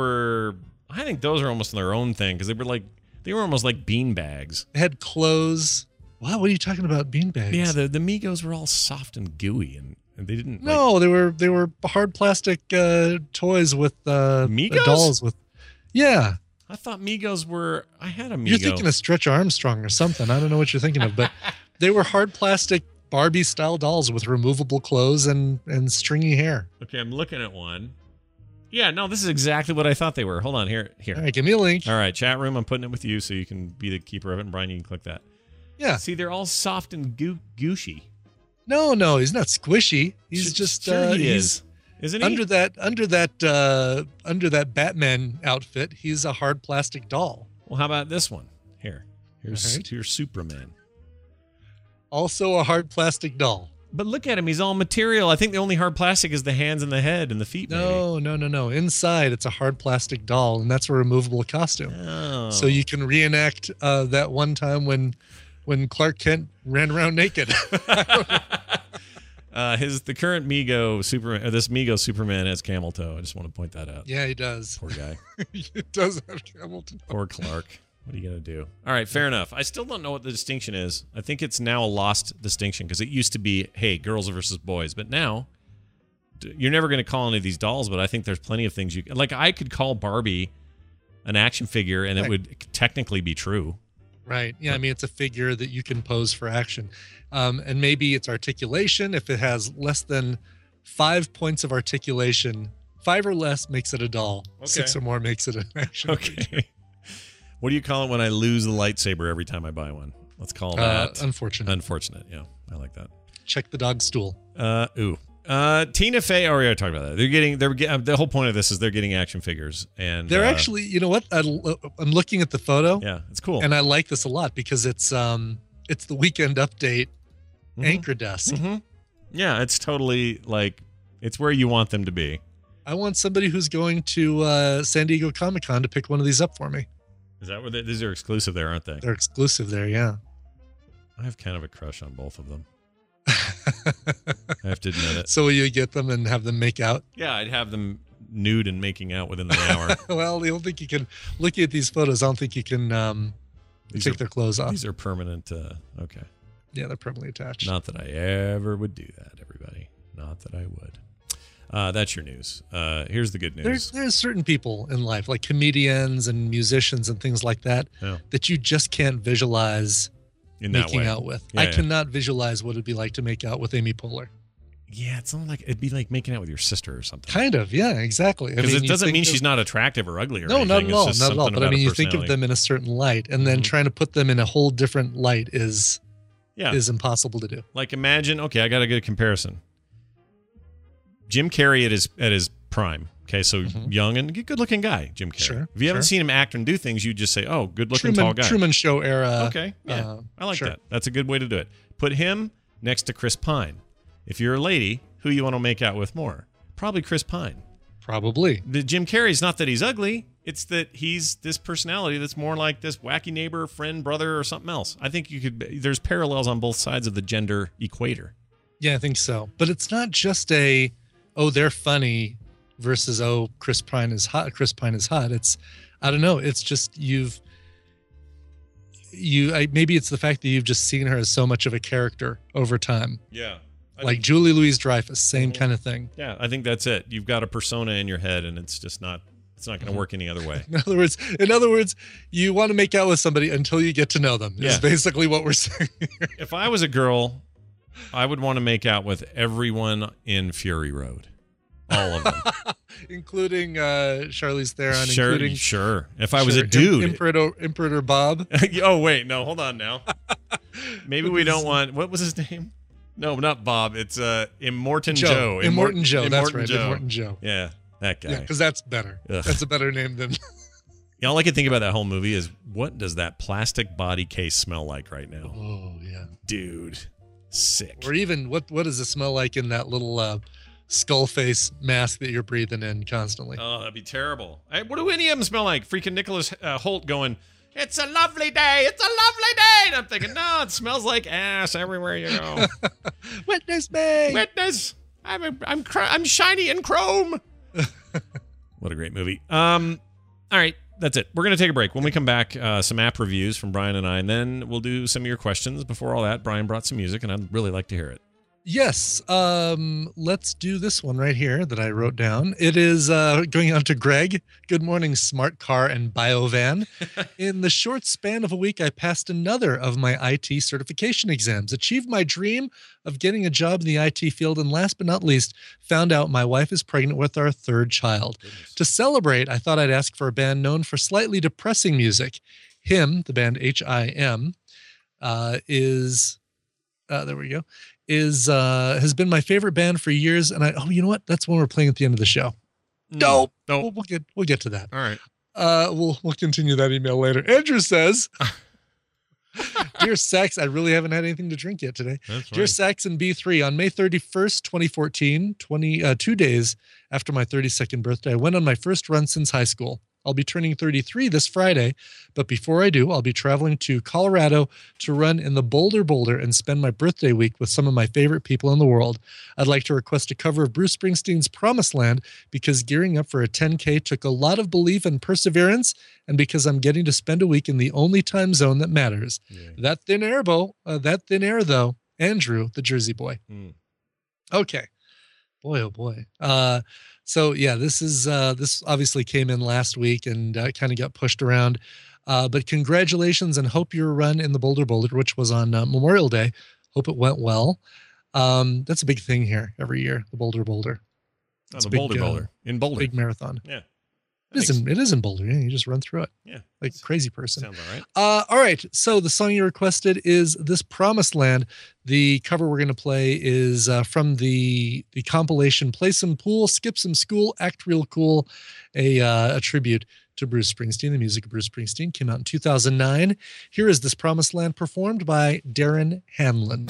[SPEAKER 1] I think those are almost their own thing because they were almost like bean bags.
[SPEAKER 2] They had clothes. Wow, what are you talking about? Bean bags?
[SPEAKER 1] Yeah, the Migos were all soft and gooey, and they didn't.
[SPEAKER 2] No, they were hard plastic toys with
[SPEAKER 1] Migos?
[SPEAKER 2] Dolls with. Yeah,
[SPEAKER 1] I thought Migos were. I had a Mego.
[SPEAKER 2] You're thinking of Stretch Armstrong or something. I don't know what you're thinking of, but they were hard plastic Barbie style dolls with removable clothes and stringy hair.
[SPEAKER 1] Okay, I'm looking at one. Yeah, no, this is exactly what I thought they were. Hold on, here.
[SPEAKER 2] All right, give me a link.
[SPEAKER 1] All right, chat room, I'm putting it with you so you can be the keeper of it, and Brian, you can click that.
[SPEAKER 2] Yeah.
[SPEAKER 1] See, they're all soft and gooshy.
[SPEAKER 2] No, he's not squishy. He's just
[SPEAKER 1] sure he is. Isn't he?
[SPEAKER 2] Under that Batman outfit, he's a hard plastic doll.
[SPEAKER 1] Well, how about this one? Here's Superman.
[SPEAKER 2] Also a hard plastic doll.
[SPEAKER 1] But look at him, he's all material. I think the only hard plastic is the hands and the head and the feet.
[SPEAKER 2] No. Inside, it's a hard plastic doll, and that's a removable costume.
[SPEAKER 1] Oh.
[SPEAKER 2] So you can reenact that one time when Clark Kent ran around naked.
[SPEAKER 1] The current Mego Superman, this Mego Superman has camel toe. I just want to point that out.
[SPEAKER 2] Yeah, he does.
[SPEAKER 1] Poor guy.
[SPEAKER 2] He does have camel toe.
[SPEAKER 1] Poor Clark. What are you going to do? All right, fair enough. I still don't know what the distinction is. I think it's now a lost distinction because it used to be, hey, girls versus boys. But now, you're never going to call any of these dolls, but I think there's plenty of things you can. Like, I could call Barbie an action figure, and it would technically be true.
[SPEAKER 2] Right. Yeah, I mean, it's a figure that you can pose for action. And maybe it's articulation. If it has less than 5 points of articulation, 5 or less makes it a doll. Okay. 6 or more makes it an action figure.
[SPEAKER 1] What do you call it when I lose the lightsaber every time I buy one? Let's call that
[SPEAKER 2] unfortunate.
[SPEAKER 1] Unfortunate. Yeah, I like that.
[SPEAKER 2] Check the dog's stool.
[SPEAKER 1] Ooh. Tina Fey. Oh, we already talked about that. The whole point of this is they're getting action figures, and
[SPEAKER 2] they're actually. You know what? I'm looking at the photo.
[SPEAKER 1] Yeah, it's cool,
[SPEAKER 2] and I like this a lot because it's the Weekend Update anchor desk.
[SPEAKER 1] Mm-hmm. Yeah, it's totally like it's where you want them to be.
[SPEAKER 2] I want somebody who's going to San Diego Comic-Con to pick one of these up for me.
[SPEAKER 1] Is that what these are exclusive there, aren't they?
[SPEAKER 2] They're exclusive there, yeah.
[SPEAKER 1] I have kind of a crush on both of them. I have to admit it.
[SPEAKER 2] So will you get them and have them make out?
[SPEAKER 1] Yeah, I'd have them nude and making out within the hour.
[SPEAKER 2] Well, I don't think you can. Looking at these photos, I don't think you can take their clothes off.
[SPEAKER 1] These are permanent. Okay.
[SPEAKER 2] Yeah, they're permanently attached.
[SPEAKER 1] Not that I ever would do that, everybody. Not that I would. That's your news. Here's the good news.
[SPEAKER 2] There's certain people in life, like comedians and musicians and things like that, that you just can't visualize
[SPEAKER 1] in that
[SPEAKER 2] making
[SPEAKER 1] way.
[SPEAKER 2] out with.
[SPEAKER 1] Yeah,
[SPEAKER 2] I cannot visualize what it'd be like to make out with Amy Poehler.
[SPEAKER 1] Yeah, it's not like it'd be like making out with your sister or something.
[SPEAKER 2] Kind of, yeah, exactly.
[SPEAKER 1] Because it doesn't mean she's not attractive or ugly or
[SPEAKER 2] no,
[SPEAKER 1] anything.
[SPEAKER 2] not at all,
[SPEAKER 1] It's just
[SPEAKER 2] not at all.
[SPEAKER 1] something
[SPEAKER 2] But I mean,
[SPEAKER 1] about
[SPEAKER 2] you
[SPEAKER 1] her
[SPEAKER 2] think of them in a certain light, and then trying to put them in a whole different light is impossible to do.
[SPEAKER 1] Like imagine, okay, I got a good comparison. Jim Carrey at his prime. Okay, so young and good-looking guy, Jim Carrey.
[SPEAKER 2] Sure,
[SPEAKER 1] if you haven't seen him act and do things, you just say, "Oh, good-looking tall guy."
[SPEAKER 2] Truman Show era.
[SPEAKER 1] Okay, yeah, I like that. That's a good way to do it. Put him next to Chris Pine. If you're a lady, who you want to make out with more? Probably Chris Pine.
[SPEAKER 2] Probably.
[SPEAKER 1] The Jim Carrey's not that he's ugly; it's that he's this personality that's more like this wacky neighbor, friend, brother, or something else. I think you could. There's parallels on both sides of the gender equator.
[SPEAKER 2] Yeah, I think so. But it's not just a, oh, they're funny versus, oh, Chris Pine is hot. Chris Pine is hot. It's, I don't know. It's just maybe it's the fact that you've just seen her as so much of a character over time.
[SPEAKER 1] Yeah.
[SPEAKER 2] Like Julie Louis-Dreyfus, same kind of thing.
[SPEAKER 1] Yeah, I think that's it. You've got a persona in your head, and it's just not. It's not going to work any other way.
[SPEAKER 2] In other words, you want to make out with somebody until you get to know them. Is basically what we're saying here.
[SPEAKER 1] If I was a girl, I would want to make out with everyone in Fury Road, all of them,
[SPEAKER 2] including Charlize Theron. Including,
[SPEAKER 1] sure. If I was a dude,
[SPEAKER 2] Emperor Bob.
[SPEAKER 1] Oh wait, no, hold on now. Maybe we don't want. What was his name? No, not Bob. It's Immortan Joe.
[SPEAKER 2] Immortan Joe. That's right. Immortan Joe.
[SPEAKER 1] Yeah, that guy.
[SPEAKER 2] Yeah, because that's better.
[SPEAKER 1] Ugh.
[SPEAKER 2] That's a better name than.
[SPEAKER 1] All I can think about that whole movie is what does that plastic body case smell like right now?
[SPEAKER 2] Oh yeah,
[SPEAKER 1] dude, sick.
[SPEAKER 2] Or even what does it smell like in that little skull face mask that you're breathing in constantly?
[SPEAKER 1] Oh, that'd be terrible. What do any of them smell like? Freaking Nicholas Holt going, "It's a lovely day. It's a lovely day." And I'm thinking, no, it smells like ass everywhere you go.
[SPEAKER 2] Witness me.
[SPEAKER 1] Witness. I'm shiny and chrome. What a great movie. All right, that's it. We're going to take a break. When we come back, some app reviews from Brian and I, and then we'll do some of your questions. Before all that, Brian brought some music, and I'd really like to hear it.
[SPEAKER 2] Yes. Let's do this one right here that I wrote down. It is going on to Greg. Good morning, Smart Car and BioVan. In the short span of a week, I passed another of my IT certification exams, achieved my dream of getting a job in the IT field, and last but not least, found out my wife is pregnant with our third child. Goodness. To celebrate, I thought I'd ask for a band known for slightly depressing music. Him, the band HIM, is... there we go. Has been my favorite band for years, and you know what? That's when we're playing at the end of the show. Nope. We'll get to that.
[SPEAKER 1] All right.
[SPEAKER 2] We'll continue that email later. Andrew says, "Dear Sax, I really haven't had anything to drink yet today.
[SPEAKER 1] That's
[SPEAKER 2] Dear
[SPEAKER 1] right.
[SPEAKER 2] Sax and B3, on May 31st, 2014, 2 days after my 32nd birthday, I went on my first run since high school. I'll be turning 33 this Friday, but before I do, I'll be traveling to Colorado to run in the Boulder and spend my birthday week with some of my favorite people in the world. I'd like to request a cover of Bruce Springsteen's Promised Land because gearing up for a 10K took a lot of belief and perseverance, and because I'm getting to spend a week in the only time zone that matters. Yeah. That thin air, though. Andrew, the Jersey boy." Okay. Boy, oh boy. So yeah, this obviously came in last week and kind of got pushed around. But congratulations, and hope your run in the Boulder, which was on Memorial Day. Hope it went well. That's a big thing here every year, the Boulder.
[SPEAKER 1] Oh, the Boulder in Boulder.
[SPEAKER 2] Big marathon.
[SPEAKER 1] Yeah.
[SPEAKER 2] It is in Boulder. Yeah, you just run through it.
[SPEAKER 1] Yeah.
[SPEAKER 2] Like a crazy person.
[SPEAKER 1] Sounds all right.
[SPEAKER 2] All right. So the song you requested is This Promised Land. The cover we're going to play is from the compilation Play Some Pool, Skip Some School, Act Real Cool, a tribute to Bruce Springsteen. The music of Bruce Springsteen came out in 2009. Here is This Promised Land performed by Darren Hanlon.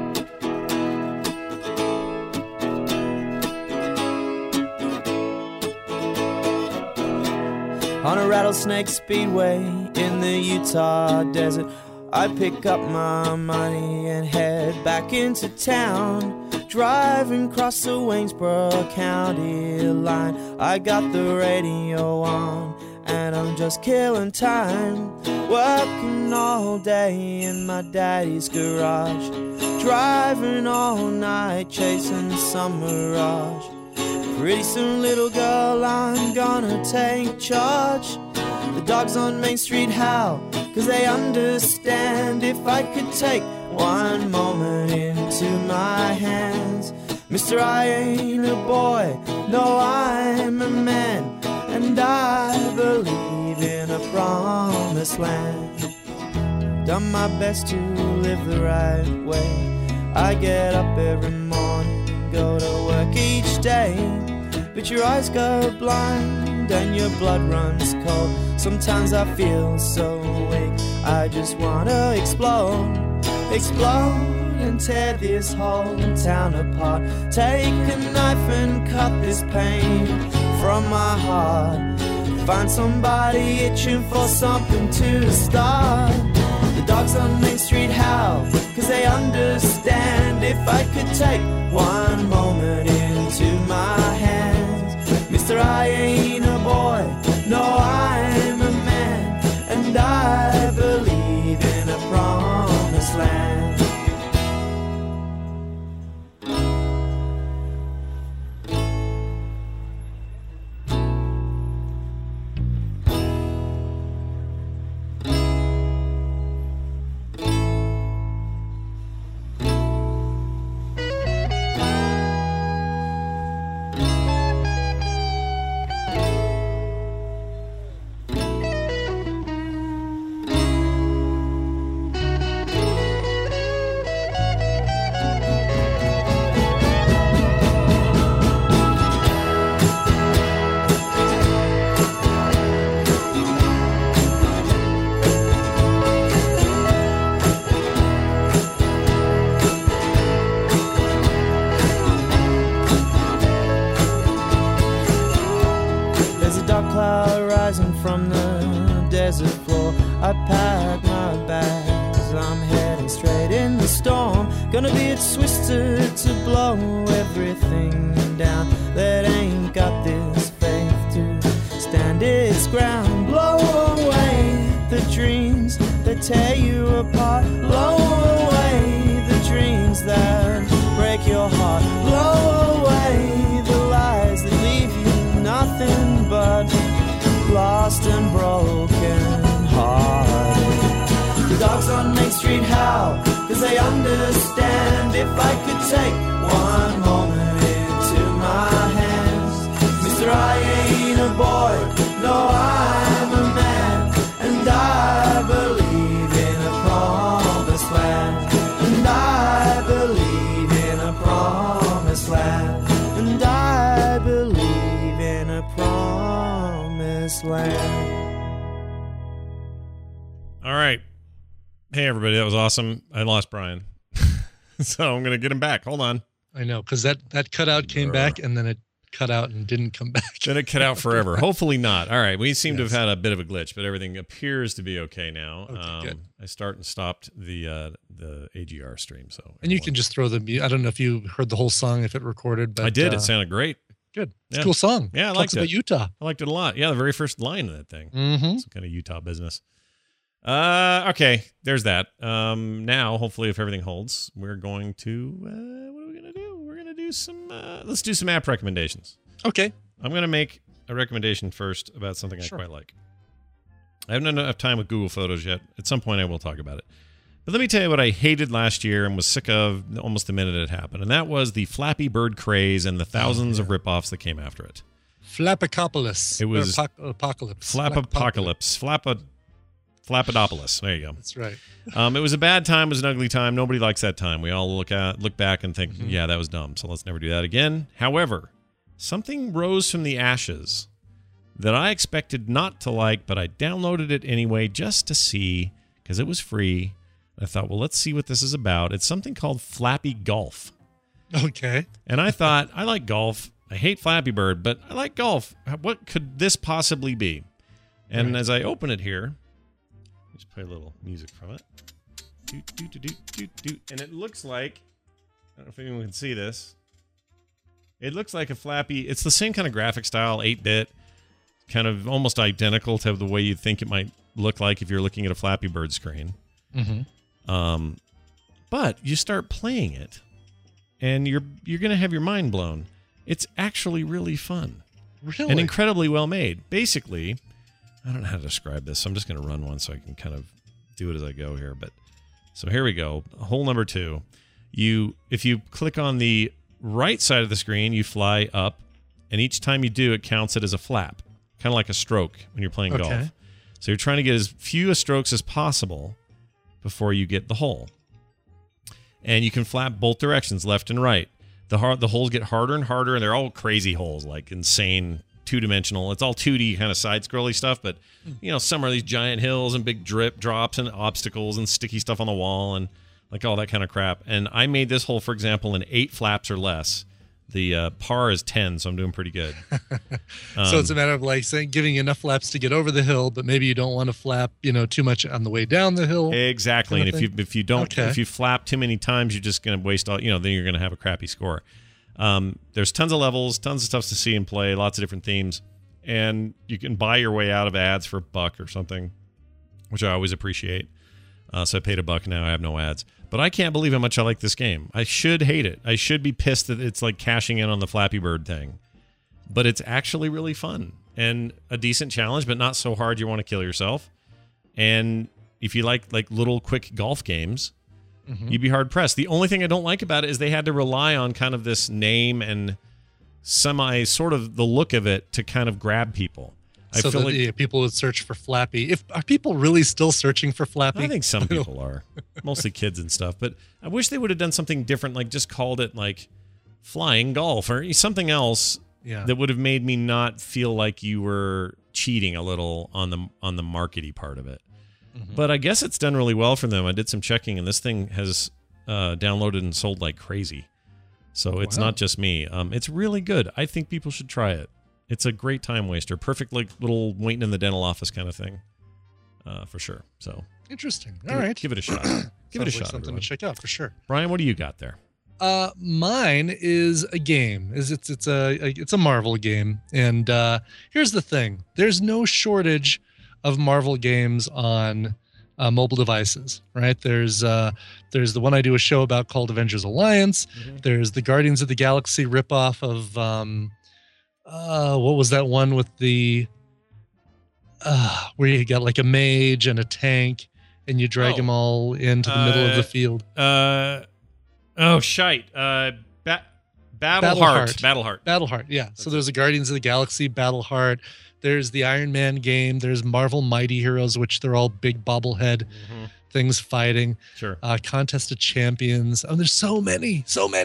[SPEAKER 5] On a rattlesnake speedway in the Utah desert, I pick up my money and head back into town. Driving across the Waynesboro County line, I got the radio on and I'm just killing time. Working all day in my daddy's garage, driving all night chasing some mirage. Pretty soon, little girl, I'm gonna take charge. The dogs on Main Street howl, 'cause they understand. If I could take one moment into my hands. Mister, I ain't a boy, no, I'm a man. And I believe in a promised land. Done my best to live the right way. I get up every morning, go to work each day. But your eyes go blind and your blood runs cold. Sometimes I feel so weak, I just wanna explode. Explode and tear this whole town apart. Take a knife and cut this pain from my heart. Find somebody itching for something to start. The dogs on Main Street howl, 'cause they understand. If I could take one moment into my hands. Mister, I ain't a boy, no, I'm a man. And I believe in a promised land. From the desert floor, I pack my bags, I'm heading straight in the storm. Gonna be a twister to blow everything down that ain't got this faith to stand its ground. Blow away the dreams that tear you apart. Blow away the dreams that break your heart. Blow away the lies that leave you nothing but lost and broken hearted. The dogs on Main Street howl, 'cause they understand. If I could take one moment into my hands. Mister, I ain't a boy, no, I'm a man. And I believe in a promised land. And I believe in a promised land. And I believe in a promised land.
[SPEAKER 1] All right. Hey, everybody. That was awesome. I lost Brian. So I'm going to get him back. Hold on.
[SPEAKER 2] I know, because that cutout came back and then it cut out and didn't come back.
[SPEAKER 1] Then it cut out forever. Hopefully not. All right. We seem to have had a bit of a glitch, but everything appears to be okay now.
[SPEAKER 2] Okay, good.
[SPEAKER 1] I start and stopped the AGR stream. So
[SPEAKER 2] and you can just throw the. I don't know if you heard the whole song, if it recorded, but
[SPEAKER 1] I did. It sounded great.
[SPEAKER 2] Good. It's
[SPEAKER 1] Yeah.
[SPEAKER 2] a cool song.
[SPEAKER 1] Yeah, I
[SPEAKER 2] Talks
[SPEAKER 1] liked it.
[SPEAKER 2] about Utah.
[SPEAKER 1] I liked it a lot. Yeah, the very first line of that thing.
[SPEAKER 2] Mm-hmm.
[SPEAKER 1] Some kind of Utah business. Okay, there's that. Now, hopefully, if everything holds, we're going to, what are we going to do? We're going to do some, let's do some app recommendations.
[SPEAKER 2] Okay.
[SPEAKER 1] I'm going to make a recommendation first about something I quite like. I haven't had enough time with Google Photos yet. At some point, I will talk about it. But let me tell you what I hated last year and was sick of almost the minute it happened. And that was the Flappy Bird craze and the thousands of ripoffs that came after it.
[SPEAKER 2] Flapacopolis.
[SPEAKER 1] It was
[SPEAKER 2] Apocalypse.
[SPEAKER 1] Flapadopolis. There you go.
[SPEAKER 2] That's right.
[SPEAKER 1] It was a bad time. It was an ugly time. Nobody likes that time. We all look back and think, yeah, that was dumb. So let's never do that again. However, something rose from the ashes that I expected not to like, but I downloaded it anyway just to see because it was free. I thought, well, let's see what this is about. It's something called Flappy Golf.
[SPEAKER 2] Okay.
[SPEAKER 1] And I thought, I like golf. I hate Flappy Bird, but I like golf. What could this possibly be? And as I open it here, let's play a little music from it. And it looks like, I don't know if anyone can see this. It looks like a Flappy. It's the same kind of graphic style, 8-bit, kind of almost identical to the way you'd think it might look like if you're looking at a Flappy Bird screen. But you start playing it, and you're going to have your mind blown. It's actually really fun.
[SPEAKER 2] Really?
[SPEAKER 1] And incredibly well made. Basically, I don't know how to describe this, so I'm just going to run one so I can kind of do it as I go here. But so here we go. Hole number 2. If you click on the right side of the screen, you fly up, and each time you do, it counts it as a flap, kind of like a stroke when you're playing golf. So you're trying to get as few strokes as possible before you get the hole. And you can flap both directions, left and right. The holes get harder and harder, and they're all crazy holes, like insane two-dimensional. It's all 2D kind of side-scrolly stuff, but some are these giant hills and big drops and obstacles and sticky stuff on the wall and like all that kind of crap. And I made this hole, for example, in 8 flaps or less. The par is 10, so I'm doing pretty good.
[SPEAKER 2] So it's a matter of giving you enough flaps to get over the hill, but maybe you don't want to flap, too much on the way down the hill.
[SPEAKER 1] Exactly. And if you flap too many times, you're just going to waste all. Then you're going to have a crappy score. There's tons of levels, tons of stuff to see and play, lots of different themes, and you can buy your way out of ads for $1 or something, which I always appreciate. So I paid $1 now. I have no ads. But I can't believe how much I like this game. I should hate it. I should be pissed that it's like cashing in on the Flappy Bird thing. But it's actually really fun and a decent challenge, but not so hard you want to kill yourself. And if you like little quick golf games, you'd be hard pressed. The only thing I don't like about it is they had to rely on kind of this name and sort of the look of it to kind of grab people. I feel like
[SPEAKER 2] people would search for Flappy. Are people really still searching for Flappy?
[SPEAKER 1] I think some people are, mostly kids and stuff. But I wish they would have done something different, like just called it like Flying Golf or something else that would have made me not feel like you were cheating a little on the markety part of it. But I guess it's done really well for them. I did some checking, and this thing has downloaded and sold like crazy. So it's not just me. It's really good. I think people should try it. It's a great time waster. Perfect, like little waiting in the dental office kind of thing, for sure. So
[SPEAKER 2] interesting. All right,
[SPEAKER 1] give it a shot. Give it a shot.
[SPEAKER 2] Something to check out for sure.
[SPEAKER 1] Brian, what do you got there?
[SPEAKER 2] Mine is a game. It's a Marvel game, and here's the thing: there's no shortage of Marvel games on mobile devices, right? There's the one I do a show about called Avengers Alliance. There's the Guardians of the Galaxy ripoff of what was that one with the where you got like a mage and a tank and you drag them all into the middle of the field? Battleheart. Yeah. So there's the Guardians of the Galaxy Battleheart. There's the Iron Man game. There's Marvel Mighty Heroes, which they're all big bobblehead things fighting.
[SPEAKER 1] Sure.
[SPEAKER 2] Contest of Champions. Oh, there's so many.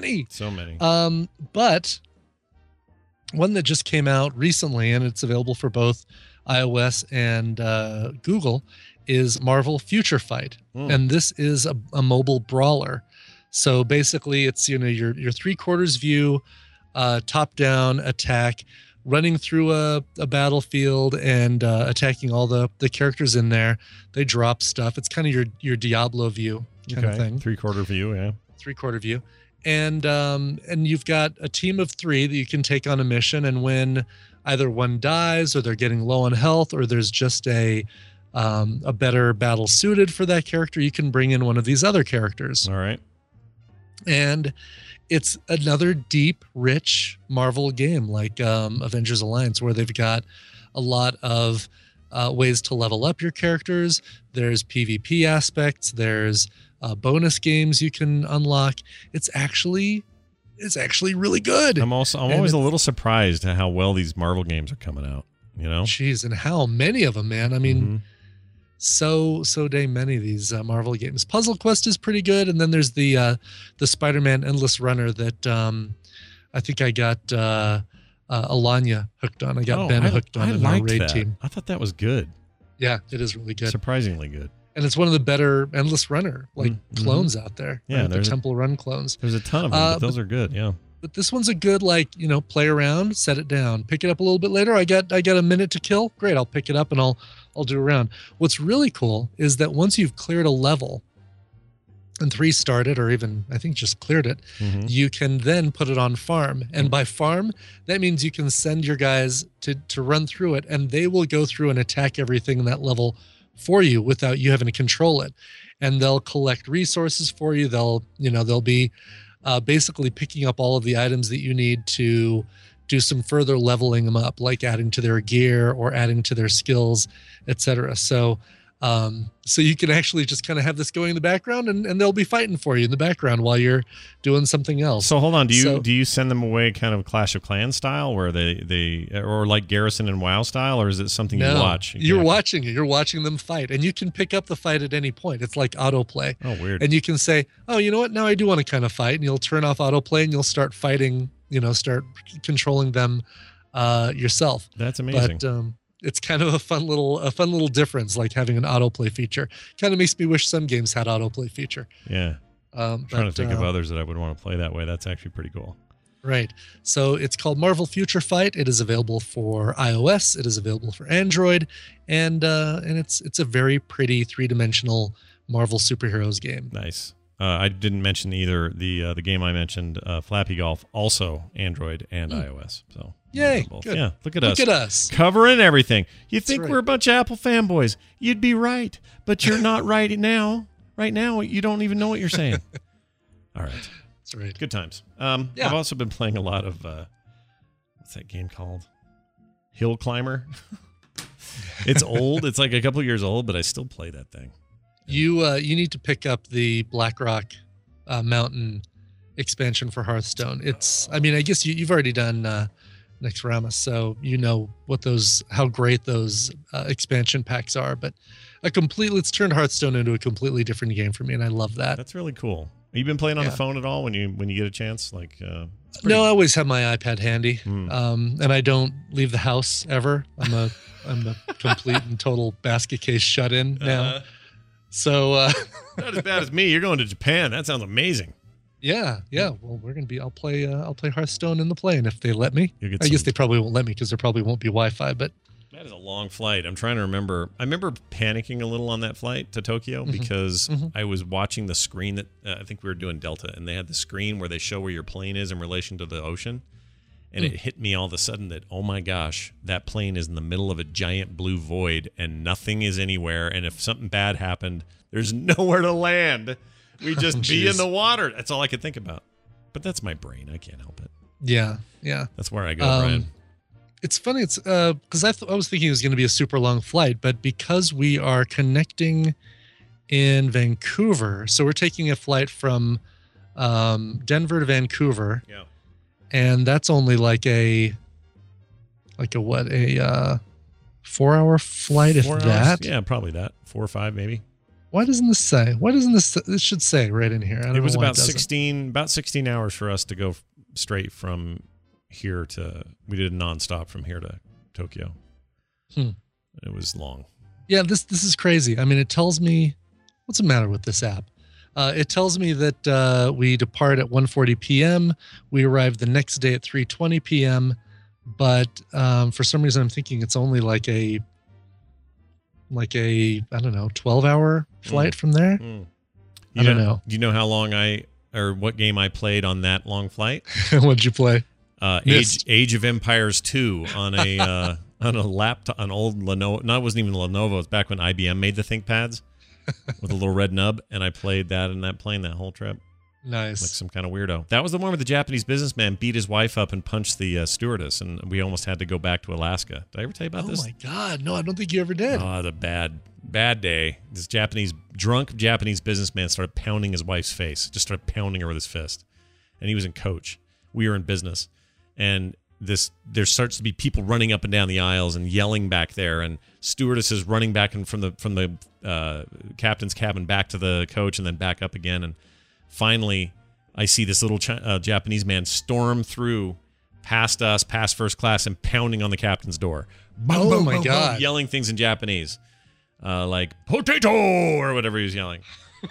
[SPEAKER 2] But one that just came out recently, and it's available for both iOS and Google, is Marvel Future Fight. And this is a mobile brawler. So basically it's, your 3/4 view, top-down attack, running through a battlefield and attacking all the characters in there. They drop stuff. It's kind of your Diablo view kind of thing.
[SPEAKER 1] 3/4 view, yeah.
[SPEAKER 2] 3/4 view. And you've got a team of 3 that you can take on a mission, and when either one dies or they're getting low on health or there's just a better battle suited for that character, you can bring in one of these other characters.
[SPEAKER 1] All right.
[SPEAKER 2] And it's another deep, rich Marvel game like Avengers Alliance, where they've got a lot of ways to level up your characters. There's PvP aspects. There's bonus games you can unlock. It's actually is actually really good.
[SPEAKER 1] I'm always a little surprised at how well these Marvel games are coming out. You know,
[SPEAKER 2] Jeez, and how many of them, man? I mean, so dang many of these Marvel games. Puzzle Quest is pretty good, and then there's the Spider-Man Endless Runner that I think I got Alanya hooked on. I got Ben hooked on in our raid team.
[SPEAKER 1] I thought that was good.
[SPEAKER 2] Yeah, it is really good.
[SPEAKER 1] Surprisingly good.
[SPEAKER 2] And it's one of the better Endless Runner clones out there.
[SPEAKER 1] Yeah,
[SPEAKER 2] right? The Temple Run clones.
[SPEAKER 1] There's a ton of them, but those are good. Yeah.
[SPEAKER 2] But this one's a good, play around, set it down, pick it up a little bit later. I got a minute to kill. Great, I'll pick it up and I'll do a round. What's really cool is that once you've cleared a level and 3 started, or even I think just cleared it, you can then put it on farm. And by farm, that means you can send your guys to run through it, and they will go through and attack everything in that level for you without you having to control it. And they'll collect resources for you. They'll be basically picking up all of the items that you need to do some further leveling them up, like adding to their gear or adding to their skills, etc. So you can actually just kind of have this going in the background, and they'll be fighting for you in the background while you're doing something else.
[SPEAKER 1] So hold on, do you send them away kind of Clash of Clans style, where they or like Garrison and WoW style, or is it something you watch?
[SPEAKER 2] You're watching it. You're watching them fight, and you can pick up the fight at any point. It's like autoplay.
[SPEAKER 1] Oh, weird.
[SPEAKER 2] And you can say, oh, you know what? Now I do want to kind of fight, and you'll turn off autoplay, and you'll start fighting. Start controlling them yourself.
[SPEAKER 1] That's amazing.
[SPEAKER 2] But it's kind of a fun little difference, like having an autoplay feature. Kind of makes me wish some games had autoplay feature.
[SPEAKER 1] Yeah. I'm trying to think of others that I would want to play that way. That's actually pretty cool.
[SPEAKER 2] Right. So it's called Marvel Future Fight. It is available for iOS. It is available for Android, and it's a very pretty 3-dimensional Marvel superheroes game.
[SPEAKER 1] Nice. I didn't mention either the game I mentioned, Flappy Golf, also Android and iOS. So
[SPEAKER 2] yay! Good.
[SPEAKER 1] Yeah, look at us
[SPEAKER 2] covering
[SPEAKER 1] everything. You think
[SPEAKER 2] right.
[SPEAKER 1] we're a bunch of Apple fanboys? You'd be right, but you're not right now. Right now, you don't even know what you're saying. All right,
[SPEAKER 2] that's right.
[SPEAKER 1] Good times. I've also been playing a lot of what's that game called? Hill Climber. It's old. It's like a couple years old, but I still play that thing.
[SPEAKER 2] You need to pick up the Blackrock Mountain expansion for Hearthstone. I guess you've already done Nexteramas, so you know how great those expansion packs are. But it's turned Hearthstone into a completely different game for me, and I love that.
[SPEAKER 1] That's really cool. Have you been playing on the phone at all when you get a chance?
[SPEAKER 2] No, I always have my iPad handy, and I don't leave the house ever. I'm a complete and total basket case shut in now. So
[SPEAKER 1] not as bad as me. You're going to Japan. That sounds amazing.
[SPEAKER 2] Yeah. Well, I'll play Hearthstone in the plane if they let me. I guess they probably won't let me because there probably won't be Wi-Fi. But
[SPEAKER 1] that is a long flight. I'm trying to remember. I remember panicking a little on that flight to Tokyo because I was watching the screen that I think we were doing Delta, and they had the screen where they show where your plane is in relation to the ocean. And it hit me all of a sudden that, oh my gosh, that plane is in the middle of a giant blue void and nothing is anywhere. And if something bad happened, there's nowhere to land. We just be in the water. That's all I could think about. But that's my brain. I can't help it.
[SPEAKER 2] Yeah.
[SPEAKER 1] That's where I go, Brian.
[SPEAKER 2] It's funny. It's because I was thinking it was going to be a super long flight, but because we are connecting in Vancouver, so we're taking a flight from Denver to Vancouver.
[SPEAKER 1] Yeah.
[SPEAKER 2] And that's only like a 4-hour flight, if that.
[SPEAKER 1] Yeah, probably that. 4 or 5, maybe.
[SPEAKER 2] Why doesn't this say? It should say right in here. I don't know.
[SPEAKER 1] It was about 16 hours for us to go straight from here to. We did a nonstop from here to Tokyo. It was long.
[SPEAKER 2] Yeah, this is crazy. I mean, it tells me what's the matter with this app. It tells me that we depart at 1:40 p.m. We arrive the next day at 3:20 p.m. But for some reason, I'm thinking it's only like a I don't know, 12-hour flight from there. I don't know.
[SPEAKER 1] Do you know how long what game I played on that long flight?
[SPEAKER 2] What'd you play?
[SPEAKER 1] Age of Empires 2 on a on a laptop, an old Lenovo. No, it wasn't even Lenovo. It was back when IBM made the ThinkPads. With a little red nub, and I played that in that plane that whole trip.
[SPEAKER 2] Nice.
[SPEAKER 1] Like some kind of weirdo. That was the one where the Japanese businessman beat his wife up and punched the stewardess, and we almost had to go back to Alaska. Did I ever tell you about this?
[SPEAKER 2] Oh my God. No, I don't think you ever did.
[SPEAKER 1] Oh, the bad day. This drunk Japanese businessman started pounding his wife's face. Just started pounding her with his fist. and he was in coach. We were in business, and there starts to be people running up and down the aisles and yelling back there, and stewardesses running back from the captain's cabin back to the coach and then back up again. And finally, I see this little Japanese man storm through past us, past first class, and pounding on the captain's door.
[SPEAKER 2] Oh, boom, my God.
[SPEAKER 1] Yelling things in Japanese, like potato or whatever he was yelling.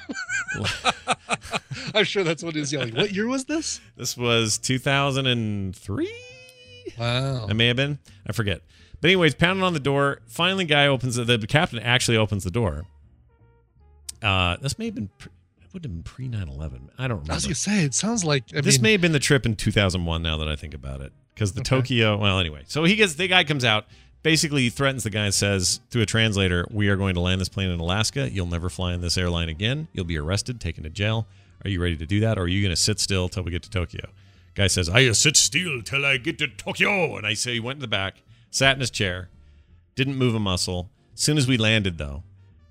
[SPEAKER 2] I'm sure that's what he was yelling. What year was this?
[SPEAKER 1] This was 2003.
[SPEAKER 2] Wow.
[SPEAKER 1] It may have been. I forget. But anyways, pounding on the door. Finally, guy opens it. The captain actually opens the door. This may have been. It would have been pre 9/11. I don't remember.
[SPEAKER 2] I was gonna say it sounds like
[SPEAKER 1] this may have been the trip in 2001. Now that I think about it, because the Tokyo. Well, anyway. So the guy comes out. Basically, he threatens the guy and says through a translator, "We are going to land this plane in Alaska. You'll never fly in this airline again. You'll be arrested, taken to jail. Are you ready to do that, or are you going to sit still till we get to Tokyo?" Guy says, "I sit still till I get to Tokyo." And I say he went in the back, sat in his chair, didn't move a muscle. As soon as we landed, though,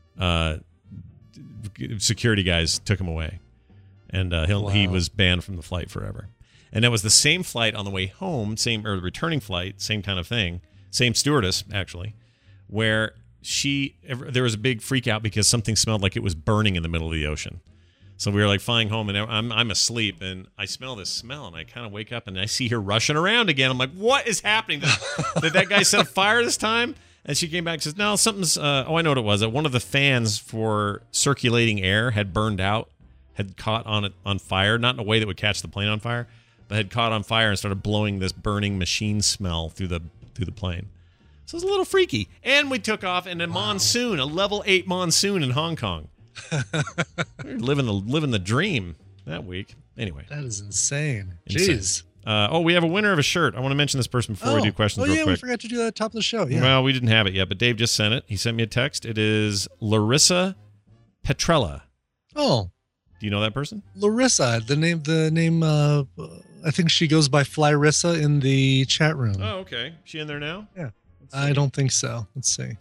[SPEAKER 1] security guys took him away, and he was banned from the flight forever. And that was the same flight on the way home, the returning flight, same kind of thing, same stewardess actually, where there was a big freak out because something smelled like it was burning in the middle of the ocean. So we were like flying home, and I'm asleep, and I smell this smell, and I kind of wake up, and I see her rushing around again. I'm like, what is happening? Did that guy set a fire this time? And she came back and says, no, something's, I know what it was. One of the fans for circulating air had burned out, had caught on fire, not in a way that would catch the plane on fire, but had caught on fire and started blowing this burning machine smell through the plane. So it was a little freaky. And we took off in a monsoon, a level 8 monsoon in Hong Kong. We were living the dream that week. Anyway.
[SPEAKER 2] That is insane. Jeez.
[SPEAKER 1] We have a winner of a shirt. I want to mention this person before we do questions real quick.
[SPEAKER 2] We forgot to do that at the top of the show. Yeah.
[SPEAKER 1] Well, we didn't have it yet, but Dave just sent it. He sent me a text. It is Larissa Petrella.
[SPEAKER 2] Oh.
[SPEAKER 1] Do you know that person?
[SPEAKER 2] Larissa. The name I think she goes by Flyrissa in the chat room.
[SPEAKER 1] Oh, okay. She in there now?
[SPEAKER 2] Yeah. I don't think so. Let's see.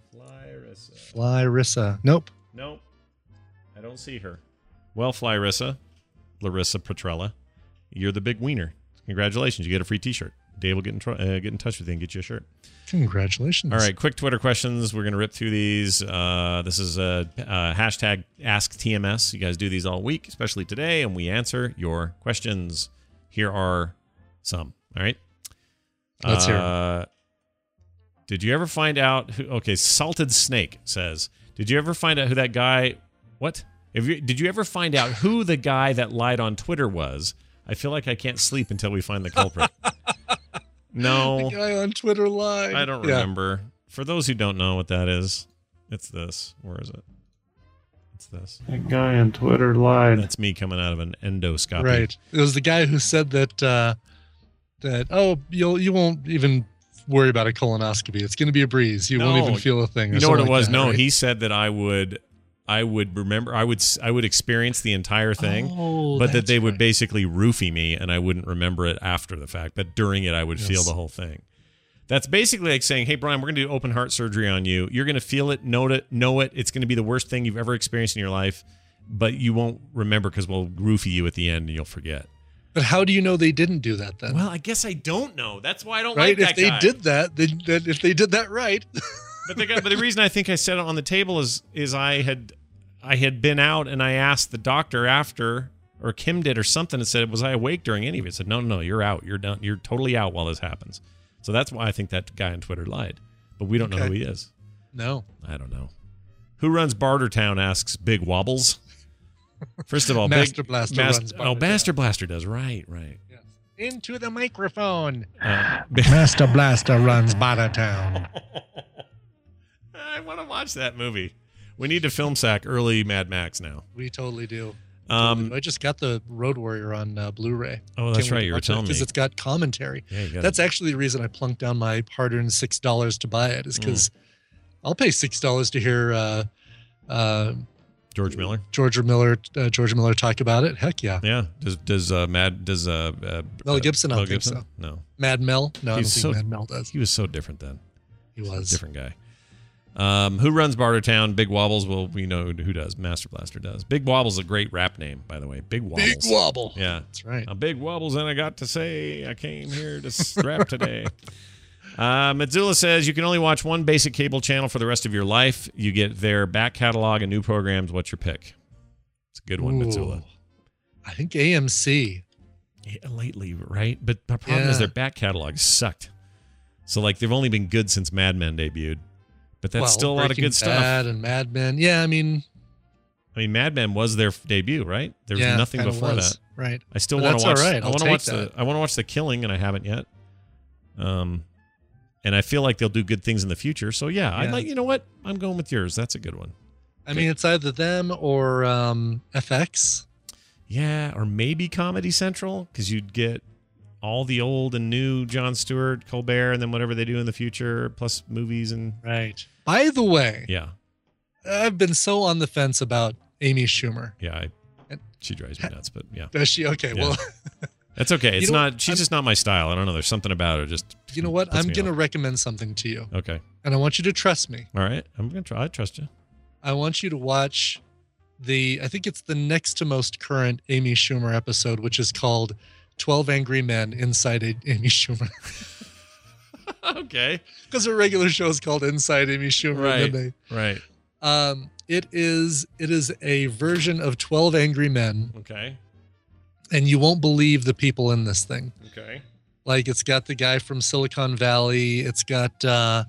[SPEAKER 1] Flyrissa.
[SPEAKER 2] Nope.
[SPEAKER 1] I don't see her. Well, Larissa Petrella, you're the big wiener. Congratulations. You get a free t-shirt. Dave will get in touch with you and get you a shirt.
[SPEAKER 2] Congratulations.
[SPEAKER 1] All right, quick Twitter questions. We're going to rip through these. This is a hashtag AskTMS. You guys do these all week, especially today, and we answer your questions. Here are some. All right?
[SPEAKER 2] Let's hear them.
[SPEAKER 1] Did you ever find out Salted Snake says, did you ever find out who that guy... What? Did you ever find out who the guy that lied on Twitter was? I feel like I can't sleep until we find the culprit. No.
[SPEAKER 2] The guy on Twitter lied.
[SPEAKER 1] I don't remember. For those who don't know what that is, it's this. Where is it? It's this.
[SPEAKER 6] That guy on Twitter lied.
[SPEAKER 1] That's me coming out of an endoscopy.
[SPEAKER 2] Right. It was the guy who said that you won't even worry about a colonoscopy. It's going to be a breeze. You won't even feel a thing.
[SPEAKER 1] You know what it was? No, he said that I would remember, I would experience the entire thing, but that they would basically roofie me and I wouldn't remember it after the fact. But during it, I would feel the whole thing. That's basically like saying, hey, Brian, we're going to do open heart surgery on you. You're going to feel it, know it. It's going to be the worst thing you've ever experienced in your life, but you won't remember because we'll roofie you at the end and you'll forget.
[SPEAKER 2] But how do you know they didn't do that then?
[SPEAKER 1] Well, I guess I don't know. That's why I don't like that guy.
[SPEAKER 2] If they did that right.
[SPEAKER 1] But the reason I think I said it on the table is I had been out and I asked the doctor after, or Kim did or something, and said, was I awake during any of it? I said, no, you're out. You're done. You're totally out while this happens. So that's why I think that guy on Twitter lied. But we don't know who he is.
[SPEAKER 2] No.
[SPEAKER 1] I don't know. Who runs Bartertown, asks Big Wobbles. First of all,
[SPEAKER 2] Master Blaster runs Bartertown.
[SPEAKER 1] Master Blaster does. Right.
[SPEAKER 2] Yes. Into the microphone.
[SPEAKER 7] Master Blaster runs Bartertown.
[SPEAKER 1] I want to watch that movie. We need to film sack early Mad Max now.
[SPEAKER 2] We totally do. I just got the Road Warrior on Blu-ray.
[SPEAKER 1] Oh, that's right. You were telling me.
[SPEAKER 2] Because it's got commentary.
[SPEAKER 1] Yeah,
[SPEAKER 2] that's actually the reason I plunked down my hard-earned $6 to buy it, is because I'll pay $6 to hear
[SPEAKER 1] George Miller
[SPEAKER 2] talk about it. Heck yeah.
[SPEAKER 1] Yeah. Does
[SPEAKER 2] Mel Gibson? I don't think so.
[SPEAKER 1] No.
[SPEAKER 2] Mad Mel? No, I don't think Mad Mel does.
[SPEAKER 1] He was so different then.
[SPEAKER 2] He was
[SPEAKER 1] a different guy. Who runs Bartertown? Big Wobbles. Well, we know who does. Master Blaster does. Big Wobble's a great rap name, by the way. Big Wobbles.
[SPEAKER 2] Big Wobble.
[SPEAKER 1] Yeah.
[SPEAKER 2] That's right.
[SPEAKER 1] I'm Big Wobbles, and I got to say I came here to rap today. Mitsula says you can only watch one basic cable channel for the rest of your life. You get their back catalog and new programs. What's your pick? It's a good one, Mitsula.
[SPEAKER 2] I think AMC.
[SPEAKER 1] Yeah, lately, right? But the problem is their back catalog sucked. So, like, they've only been good since Mad Men debuted. But that's still a lot of good stuff.
[SPEAKER 2] Bad and Mad Men. Yeah, I mean,
[SPEAKER 1] Mad Men was their debut, right? There was nothing before that.
[SPEAKER 2] Right.
[SPEAKER 1] I still want to watch.
[SPEAKER 2] Right.
[SPEAKER 1] I want to watch The Killing, and I haven't yet. And I feel like they'll do good things in the future. So yeah, I'd like. You know what? I'm going with yours. That's a good one.
[SPEAKER 2] I mean, it's either them or FX.
[SPEAKER 1] Yeah, or maybe Comedy Central, because you'd get all the old and new Jon Stewart, Colbert, and then whatever they do in the future, plus movies and
[SPEAKER 2] right. By the way,
[SPEAKER 1] yeah,
[SPEAKER 2] I've been so on the fence about Amy Schumer.
[SPEAKER 1] Yeah, she drives me nuts, but yeah.
[SPEAKER 2] Does she? Okay,
[SPEAKER 1] yeah.
[SPEAKER 2] well,
[SPEAKER 1] that's okay. It's not. She's just not my style. I don't know. There's something about her. Just
[SPEAKER 2] you know what? I'm gonna recommend something to you.
[SPEAKER 1] Okay.
[SPEAKER 2] And I want you to trust me.
[SPEAKER 1] All right, I'm gonna try. I trust you.
[SPEAKER 2] I want you to watch I think it's the next to most current Amy Schumer episode, which is called 12 Angry Men Inside Amy Schumer.
[SPEAKER 1] Okay.
[SPEAKER 2] Because her regular show is called Inside Amy Schumer.
[SPEAKER 1] Right. Right.
[SPEAKER 2] It is a version of 12 Angry Men.
[SPEAKER 1] Okay.
[SPEAKER 2] And you won't believe the people in this thing.
[SPEAKER 1] Okay.
[SPEAKER 2] Like it's got the guy from Silicon Valley. It's got oh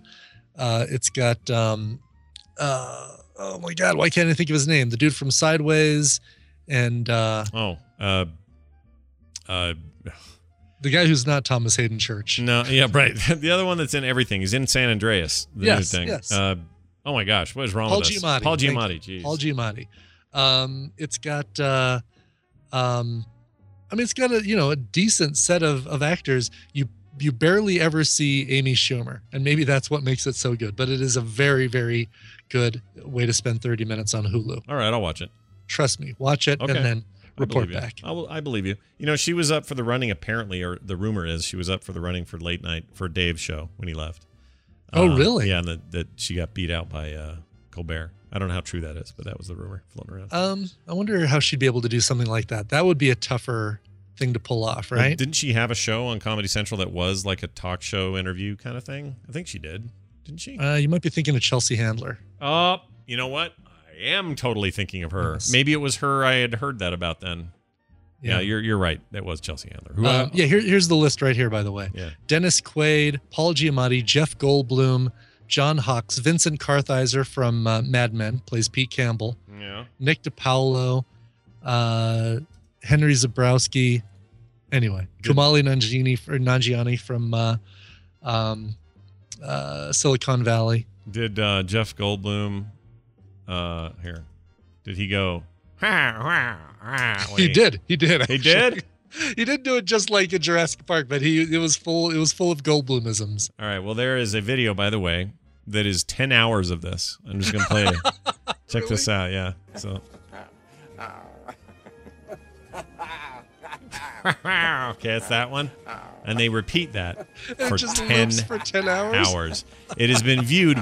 [SPEAKER 2] my God, why can't I think of his name? The dude from Sideways and the guy who's not Thomas Hayden Church.
[SPEAKER 1] No, yeah, right. The other one that's in everything. He's in San Andreas. The new thing.
[SPEAKER 2] Yes.
[SPEAKER 1] Oh my gosh, what is wrong
[SPEAKER 2] Paul
[SPEAKER 1] with
[SPEAKER 2] Giamatti.
[SPEAKER 1] us? Paul Giamatti. Jeez.
[SPEAKER 2] Paul Giamatti. It's got it's got a decent set of actors. You barely ever see Amy Schumer, and maybe that's what makes it so good. But it is a very, very good way to spend 30 minutes on Hulu.
[SPEAKER 1] All right, I'll watch it.
[SPEAKER 2] Trust me, watch it and then report back.
[SPEAKER 1] I believe you. You know, she was up for the running apparently, or the rumor is she was up for the running for late night for Dave's show when he left.
[SPEAKER 2] Oh, really?
[SPEAKER 1] Yeah, and that she got beat out by Colbert. I don't know how true that is, but that was the rumor floating around.
[SPEAKER 2] I wonder how she'd be able to do something like that. That would be a tougher thing to pull off, right?
[SPEAKER 1] Well, didn't she have a show on Comedy Central that was like a talk show interview kind of thing? I think she did. Didn't she?
[SPEAKER 2] You might be thinking of Chelsea Handler.
[SPEAKER 1] Oh, you know what? I am totally thinking of her.
[SPEAKER 2] Yes.
[SPEAKER 1] Maybe it was her I had heard that about then. Yeah, you're right. That was Chelsea Handler. Who,
[SPEAKER 2] here's the list right here, by the way.
[SPEAKER 1] Yeah.
[SPEAKER 2] Dennis Quaid, Paul Giamatti, Jeff Goldblum, John Hawkes, Vincent Kartheiser from Mad Men, plays Pete Campbell.
[SPEAKER 1] Yeah.
[SPEAKER 2] Nick DiPaolo, Henry Zabrowski. Anyway, Kumali Nanjiani from Silicon Valley.
[SPEAKER 1] Did Jeff Goldblum here? Did he go?
[SPEAKER 2] He did.
[SPEAKER 1] He did.
[SPEAKER 2] He didn't do it just like in Jurassic Park, but it was full of Goldblumisms.
[SPEAKER 1] All right. Well, there is a video, by the way, that is 10 hours of this. I'm just gonna play it. Check this out. Yeah. So. Okay, it's that one. And they repeat that for 10 hours. It has been viewed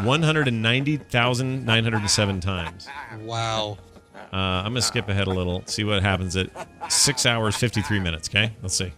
[SPEAKER 1] 190,907 times.
[SPEAKER 2] Wow.
[SPEAKER 1] I'm going to skip ahead a little, see what happens at 6 hours, 53 minutes, okay? Let's see.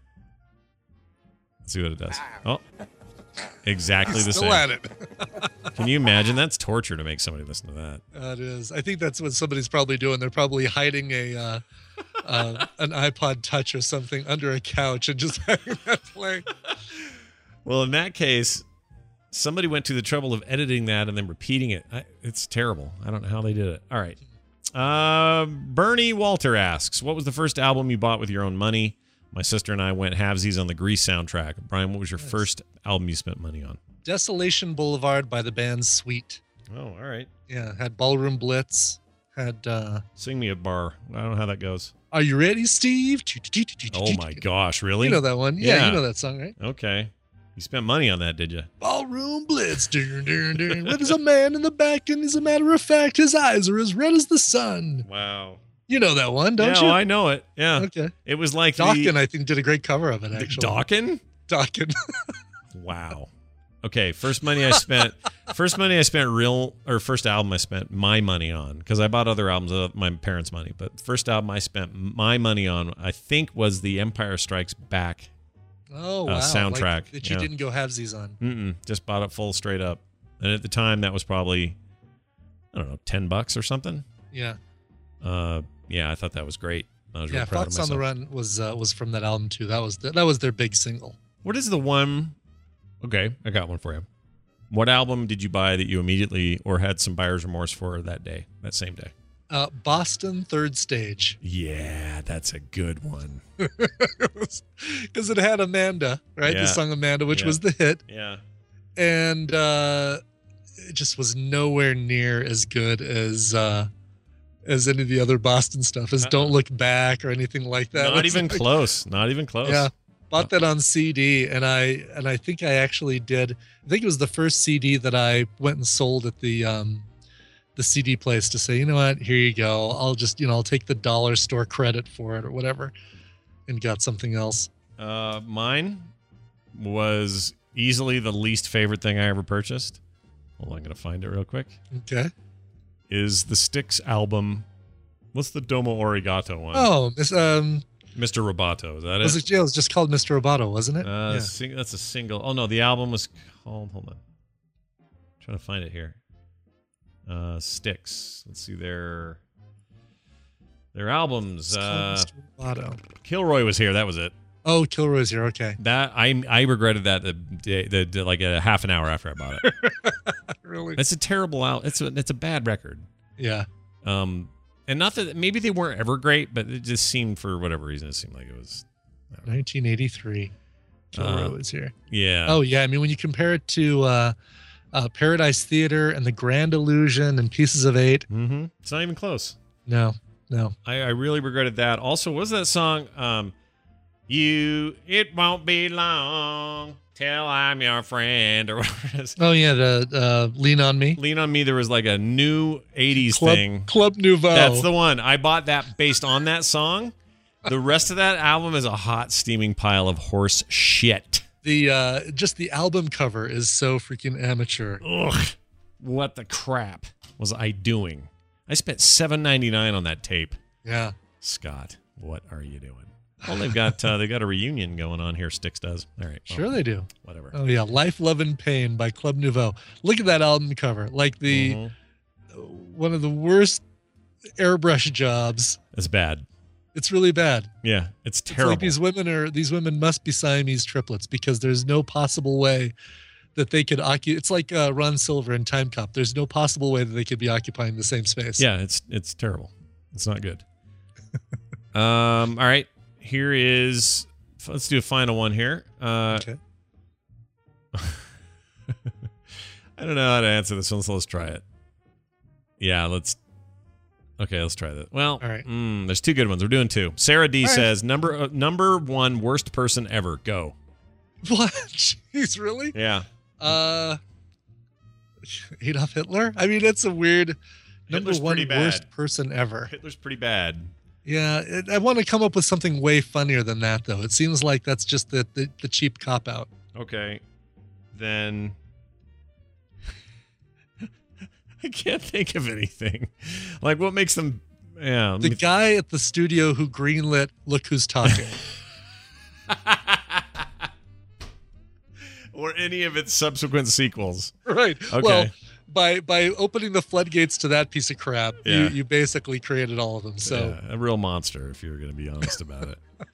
[SPEAKER 1] Let's see what it does. Oh, exactly the same.
[SPEAKER 2] Still at it.
[SPEAKER 1] Can you imagine? That's torture to make somebody listen to that.
[SPEAKER 2] It is. I think that's what somebody's probably doing. They're probably hiding an iPod Touch or something under a couch and just having that play.
[SPEAKER 1] Well, in that case, somebody went to the trouble of editing that and then repeating it. It's terrible. I don't know how they did it. All right. Bernie Walter asks, what was the first album you bought with your own money? My sister and I went halvesies on the Grease soundtrack. Brian, what was your first album you spent money on?
[SPEAKER 5] Desolation Boulevard by the band Sweet.
[SPEAKER 1] Oh, all right.
[SPEAKER 5] Yeah, had Ballroom Blitz. Had
[SPEAKER 1] Sing me a bar. I don't know how that goes.
[SPEAKER 5] Are you ready, Steve?
[SPEAKER 1] Oh my gosh, really?
[SPEAKER 5] You know that one. Yeah, you know that song, right?
[SPEAKER 1] Okay. You spent money on that, did you?
[SPEAKER 5] Ballroom Blitz. What is a man in the back? And as a matter of fact, his eyes are as red as the sun.
[SPEAKER 1] Wow.
[SPEAKER 5] You know that one, don't you?
[SPEAKER 1] I know it. Yeah.
[SPEAKER 5] Okay.
[SPEAKER 1] It was like
[SPEAKER 5] Dawkins, I think, did a great cover of it, actually.
[SPEAKER 1] Dawkins?
[SPEAKER 5] Dawkins.
[SPEAKER 1] Wow. Okay, first album I spent my money on, because I bought other albums with my parents' money, but first album I spent my money on, I think, was the Empire Strikes Back soundtrack.
[SPEAKER 2] Like that you didn't go halvesies on.
[SPEAKER 1] Just bought it full straight up. And at the time, that was probably, I don't know, $10 or something.
[SPEAKER 2] Yeah.
[SPEAKER 1] I thought that was great. I was real proud
[SPEAKER 2] Fox
[SPEAKER 1] of
[SPEAKER 2] on the
[SPEAKER 1] myself.
[SPEAKER 2] Run was from that album too. That was their big single.
[SPEAKER 1] What is the one? Okay, I got one for you. What album did you buy that you immediately or had some buyer's remorse for that same day?
[SPEAKER 2] Boston Third Stage.
[SPEAKER 1] Yeah, that's a good one.
[SPEAKER 2] Because it had Amanda, right?
[SPEAKER 1] Yeah.
[SPEAKER 2] The song Amanda, which was the hit.
[SPEAKER 1] Yeah.
[SPEAKER 2] And it just was nowhere near as good as any of the other Boston stuff, as Don't Look Back or anything like that.
[SPEAKER 1] Not even close. Not even close.
[SPEAKER 2] Yeah. Bought that on CD, and I think I actually did. I think it was the first CD that I went and sold at the CD place to say, you know what, here you go. I'll just, I'll take the dollar store credit for it or whatever, and got something else.
[SPEAKER 1] Mine was easily the least favorite thing I ever purchased. Hold on, I'm gonna find it real quick.
[SPEAKER 2] Okay.
[SPEAKER 1] Is the Styx album? What's the Domo Arigato one?
[SPEAKER 2] Oh,
[SPEAKER 1] Mr. Roboto, is that
[SPEAKER 2] it was just called Mr. Roboto, wasn't it?
[SPEAKER 1] That's a single. Oh no, the album was called. Hold on, I'm trying to find it here. Styx. Let's see their albums.
[SPEAKER 2] Mr. Roboto.
[SPEAKER 1] Kilroy was here. That was it.
[SPEAKER 2] Oh, Kilroy's here. Okay.
[SPEAKER 1] That I regretted that like a half an hour after I bought it.
[SPEAKER 2] Really?
[SPEAKER 1] It's a terrible album. It's a bad record.
[SPEAKER 2] Yeah.
[SPEAKER 1] And not that maybe they weren't ever great, but it just seemed, for whatever reason, it seemed like it was
[SPEAKER 2] 1983. Kilroy was here.
[SPEAKER 1] Yeah.
[SPEAKER 2] Oh yeah. I mean, when you compare it to Paradise Theater and The Grand Illusion and Pieces of Eight,
[SPEAKER 1] it's not even close.
[SPEAKER 2] No.
[SPEAKER 1] I really regretted that. Also, what was that song? It won't be long till I'm your friend, or whatever it is.
[SPEAKER 2] Oh yeah, the Lean on Me.
[SPEAKER 1] Lean on Me. There was like a new 80s thing.
[SPEAKER 2] Club Nouveau.
[SPEAKER 1] That's the one. I bought that based on that song. The rest of that album is a hot, steaming pile of horse shit.
[SPEAKER 2] Just the album cover is so freaking amateur.
[SPEAKER 1] Ugh. What the crap was I doing? I spent $7.99 on that tape.
[SPEAKER 2] Yeah.
[SPEAKER 1] Scott, what are you doing? Well, they've got a reunion going on here. Styx does. All right. Well,
[SPEAKER 2] sure they do.
[SPEAKER 1] Whatever.
[SPEAKER 2] Oh yeah, Life, Love, and Pain by Club Nouveau. Look at that album cover. Like one of the worst airbrush jobs.
[SPEAKER 1] It's bad.
[SPEAKER 2] It's really bad.
[SPEAKER 1] Yeah, it's terrible.
[SPEAKER 2] It's like these women must be Siamese triplets, because there's no possible way that they could occupy. It's like Ron Silver in Time Cop. There's no possible way that they could be occupying the same space.
[SPEAKER 1] Yeah, it's terrible. It's not good. All right. Here is, let's do a final one here.
[SPEAKER 2] Okay.
[SPEAKER 1] I don't know how to answer this one, so let's try it. Yeah, let's try that. Well,
[SPEAKER 2] all right.
[SPEAKER 1] There's two good ones. We're doing two. Sarah D says, number one worst person ever. Go.
[SPEAKER 2] What? Jeez, really?
[SPEAKER 1] Yeah.
[SPEAKER 2] Adolf Hitler? I mean, that's a weird
[SPEAKER 1] Hitler's
[SPEAKER 2] number one
[SPEAKER 1] pretty bad.
[SPEAKER 2] worst person ever.
[SPEAKER 1] Hitler's pretty bad.
[SPEAKER 2] Yeah, I want to come up with something way funnier than that, though. It seems like that's just the cheap cop-out.
[SPEAKER 1] Okay. Then I can't think of anything. Like, what makes them... Yeah.
[SPEAKER 2] The guy at the studio who greenlit Look Who's Talking.
[SPEAKER 1] Or any of its subsequent sequels.
[SPEAKER 2] Right.
[SPEAKER 1] Okay.
[SPEAKER 2] Well, by opening the floodgates to that piece of crap,
[SPEAKER 1] Yeah.
[SPEAKER 2] you basically created all of them. So
[SPEAKER 1] Yeah, a real monster, if you were going to be honest about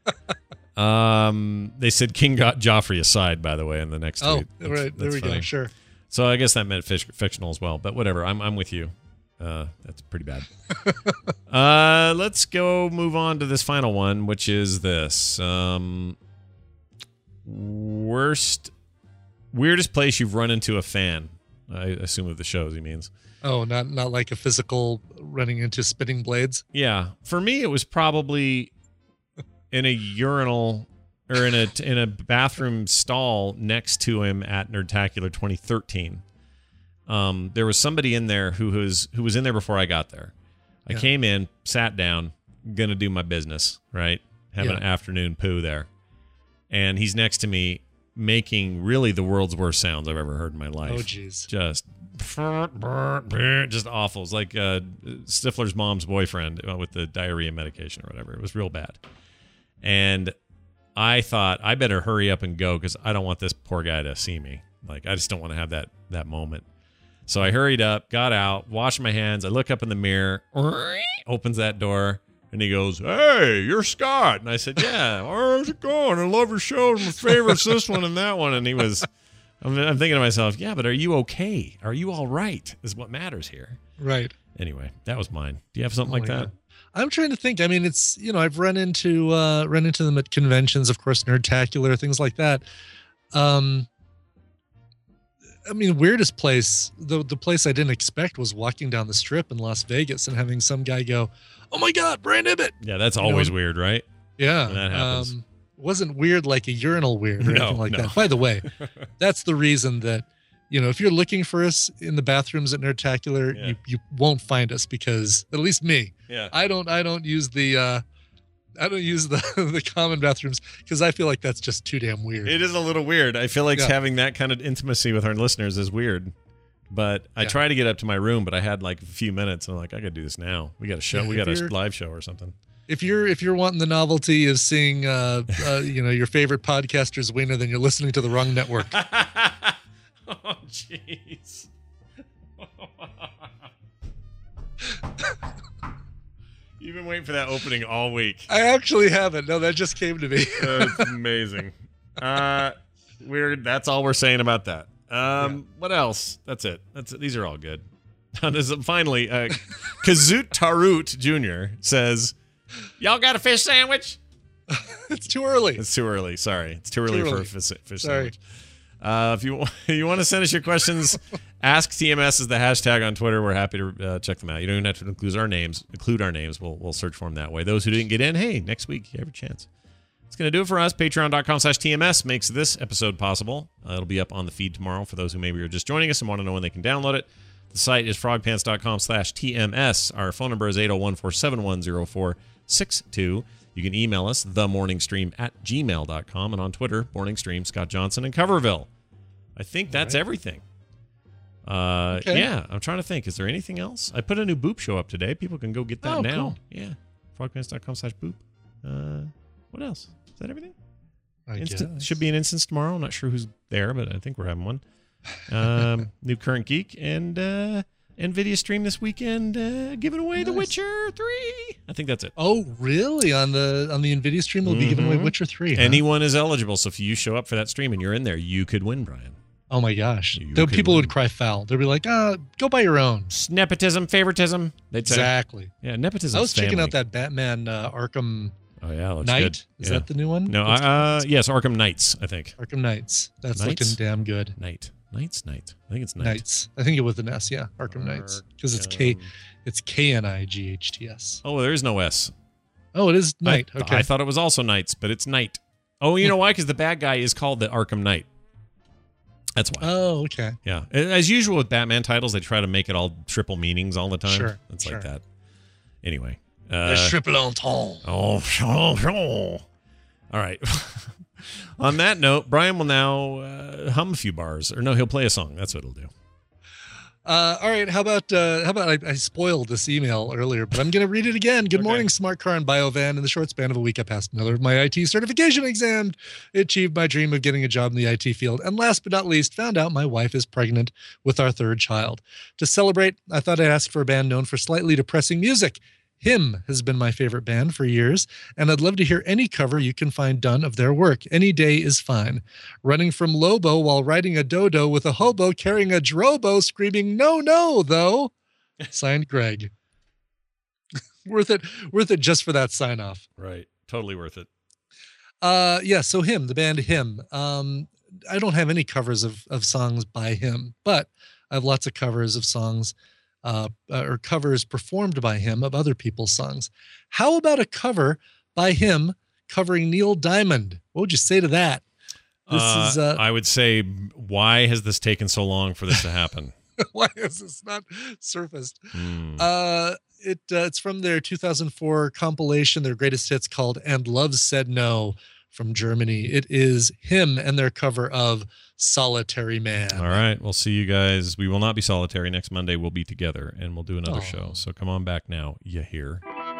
[SPEAKER 1] it. They said King got Joffrey aside, by the way, in the next tweet.
[SPEAKER 2] Right. There we go. Sure.
[SPEAKER 1] So I guess that meant fictional as well, but whatever. I'm with you. That's pretty bad. Let's go move on to this final one, which is this. Weirdest place you've run into a fan. I assume of the shows he means.
[SPEAKER 2] Oh, not like a physical running into spinning blades.
[SPEAKER 1] Yeah, for me it was probably in a urinal or in a bathroom stall next to him at Nerdtacular 2013. There was somebody in there who was in there before I got there. I came in, sat down, gonna do my business, right? Having an afternoon poo there, and he's next to me. making really the world's worst sounds I've ever heard in my life.
[SPEAKER 2] Oh, jeez.
[SPEAKER 1] Just awful. It's like Stifler's mom's boyfriend with the diarrhea medication or whatever. It was real bad. And I thought I better hurry up and go because I don't want this poor guy to see me. Like, I just don't want to have that moment. So I hurried up, got out, washed my hands. I look up in the mirror, opens that door, and he goes, "Hey, you're Scott." And I said, "Yeah, how's it going? I love your show. My favorite's this one and that one." And he was, I'm thinking to myself, yeah, but are you okay? Are you all right? Is what matters here.
[SPEAKER 2] Right.
[SPEAKER 1] Anyway, that was mine. Do you have something like that?
[SPEAKER 2] God. I'm trying to think. I mean, it's, I've run into them at conventions, of course, Nerdtacular, things like that. I mean, weirdest place, the place I didn't expect was walking down the strip in Las Vegas and having some guy go, "Oh my God, Brian Ibbott."
[SPEAKER 1] Yeah, that's always weird, right?
[SPEAKER 2] Yeah.
[SPEAKER 1] When that happens.
[SPEAKER 2] Wasn't weird like a urinal weird or anything like that. By the way, that's the reason that, if you're looking for us in the bathrooms at Nerdtacular, you won't find us because, at least me, I don't use the the common bathrooms because I feel like that's just too damn weird.
[SPEAKER 1] It is a little weird. I feel like having that kind of intimacy with our listeners is weird. But I try to get up to my room, but I had like a few minutes, and I'm like, I got to do this now. We got a show. We got a live show or something.
[SPEAKER 2] If you're wanting the novelty of seeing your favorite podcaster's wiener, then you're listening to the wrong network.
[SPEAKER 1] Oh, jeez. You've been waiting for that opening all week.
[SPEAKER 2] I actually haven't. No, that just came to me.
[SPEAKER 1] That's amazing. Weird. That's all we're saying about that. What else? That's it. These are all good. Finally, Kazut Tarut Jr. says, "Y'all got a fish sandwich?"
[SPEAKER 2] It's too early.
[SPEAKER 1] It's too early. Sorry. It's too early for a fish sandwich. If you want to send us your questions, Ask TMS is the hashtag on Twitter. We're happy to check them out. You don't even have to include our names. We'll search for them that way. Those who didn't get in, hey, next week you have a chance. It's going to do it for us. Patreon.com/TMS makes this episode possible. It'll be up on the feed tomorrow for those who maybe are just joining us and want to know when they can download it. The site is frogpants.com/TMS. Our phone number is 801-471-0462. You can email us, themorningstream@gmail.com, and on Twitter, Morningstream, Scott Johnson, and Coverville. I think that's everything.
[SPEAKER 2] Okay.
[SPEAKER 1] Yeah, I'm trying to think. Is there anything else? I put a new Boop show up today. People can go get that now. Cool. Yeah, frogpants.com/boop. What else? Is that everything?
[SPEAKER 2] I guess.
[SPEAKER 1] Should be an instance tomorrow. I'm not sure who's there, but I think we're having one. New Current Geek and NVIDIA stream this weekend, giving away The Witcher 3. I think that's it.
[SPEAKER 2] Oh, really? On the NVIDIA stream, they'll be giving away Witcher 3. Huh?
[SPEAKER 1] Anyone is eligible, so if you show up for that stream and you're in there, you could win, Brian.
[SPEAKER 2] Oh my gosh. People would cry foul. They'd be like, go buy your own.
[SPEAKER 1] Nepotism, favoritism. They'd say.
[SPEAKER 2] Exactly.
[SPEAKER 1] Yeah, nepotism.
[SPEAKER 2] I was checking out that Batman Arkham
[SPEAKER 1] looks
[SPEAKER 2] Knight.
[SPEAKER 1] good.
[SPEAKER 2] Is that the new one?
[SPEAKER 1] No, yes, Arkham Knights, I think.
[SPEAKER 2] Arkham Knights. That's looking damn good.
[SPEAKER 1] Knight. I think it's Knight.
[SPEAKER 2] Knights. I think it was an S, yeah. Arkham Knights. Because it's KNIGHTS.
[SPEAKER 1] Oh, there is no S.
[SPEAKER 2] Oh, it is Knight. Okay.
[SPEAKER 1] I thought it was also Knights, but it's Knight. Oh, you know why? Because the bad guy is called the Arkham Knight. That's why.
[SPEAKER 2] Oh, okay.
[SPEAKER 1] Yeah. As usual with Batman titles, they try to make it all triple meanings all the time.
[SPEAKER 2] Sure.
[SPEAKER 1] It's like that. Anyway.
[SPEAKER 2] triple entendre.
[SPEAKER 1] All right. On that note, Brian will now hum a few bars. Or no, he'll play a song. That's what he'll do.
[SPEAKER 2] All right. How about I spoiled this email earlier, but I'm going to read it again. Good morning, Smart Car and Biovan. In the short span of a week, I passed another of my IT certification exam, achieved my dream of getting a job in the IT field, and last but not least, found out my wife is pregnant with our third child. To celebrate, I thought I'd ask for a band known for slightly depressing music. Him has been my favorite band for years, and I'd love to hear any cover you can find done of their work. Any day is fine. Running from Lobo while riding a dodo with a hobo carrying a drobo screaming, "No, no," though. Signed, Greg. Worth it just for that sign off.
[SPEAKER 1] Right. Totally worth it.
[SPEAKER 2] So Him, the band Him. I don't have any covers of songs by Him, but I have lots of covers of songs or covers performed by him of other people's songs. How about a cover by him covering Neil Diamond? What would you say to that?
[SPEAKER 1] I would say, why has this taken so long for this to happen?
[SPEAKER 2] Why has this not surfaced? It's from their 2004 compilation, their greatest hits called "And Love Said No," from Germany. It is him and their cover of Solitary Man.
[SPEAKER 1] All right. We'll see you guys. We will not be solitary next Monday. We'll be together and we'll do another show. So come on back now. You hear?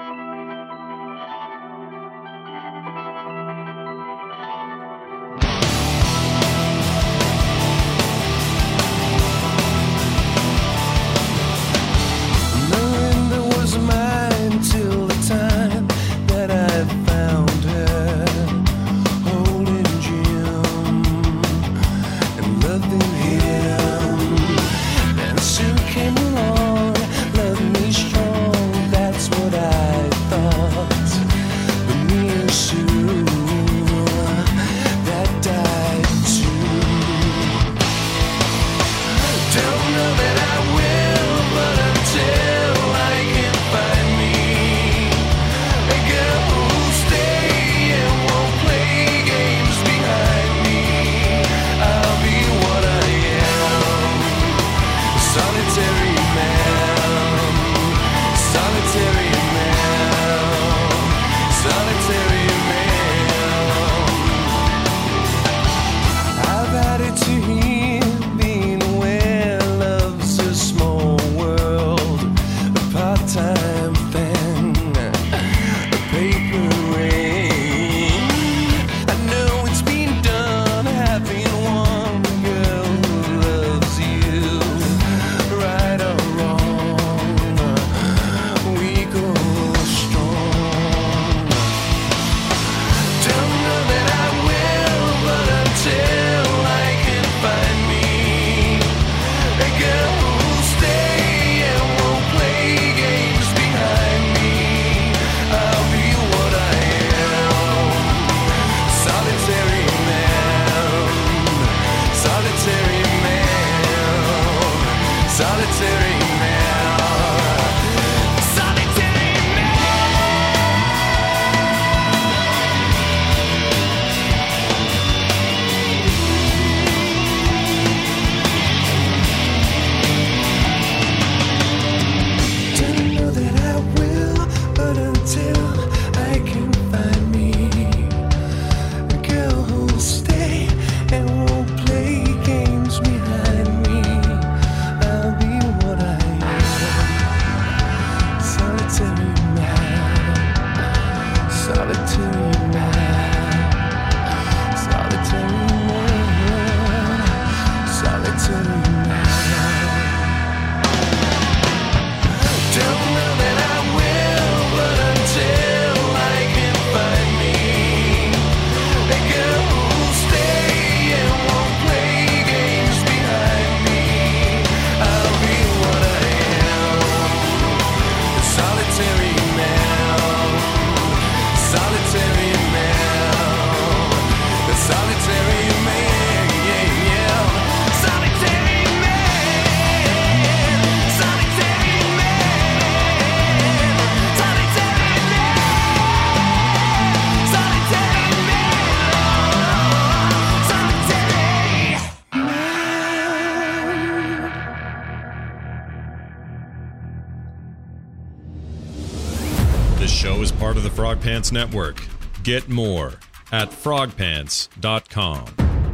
[SPEAKER 1] This show is part of the Frog Pants Network. Get more at frogpants.com.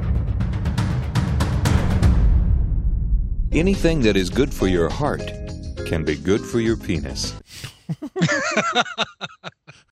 [SPEAKER 8] Anything that is good for your heart can be good for your penis.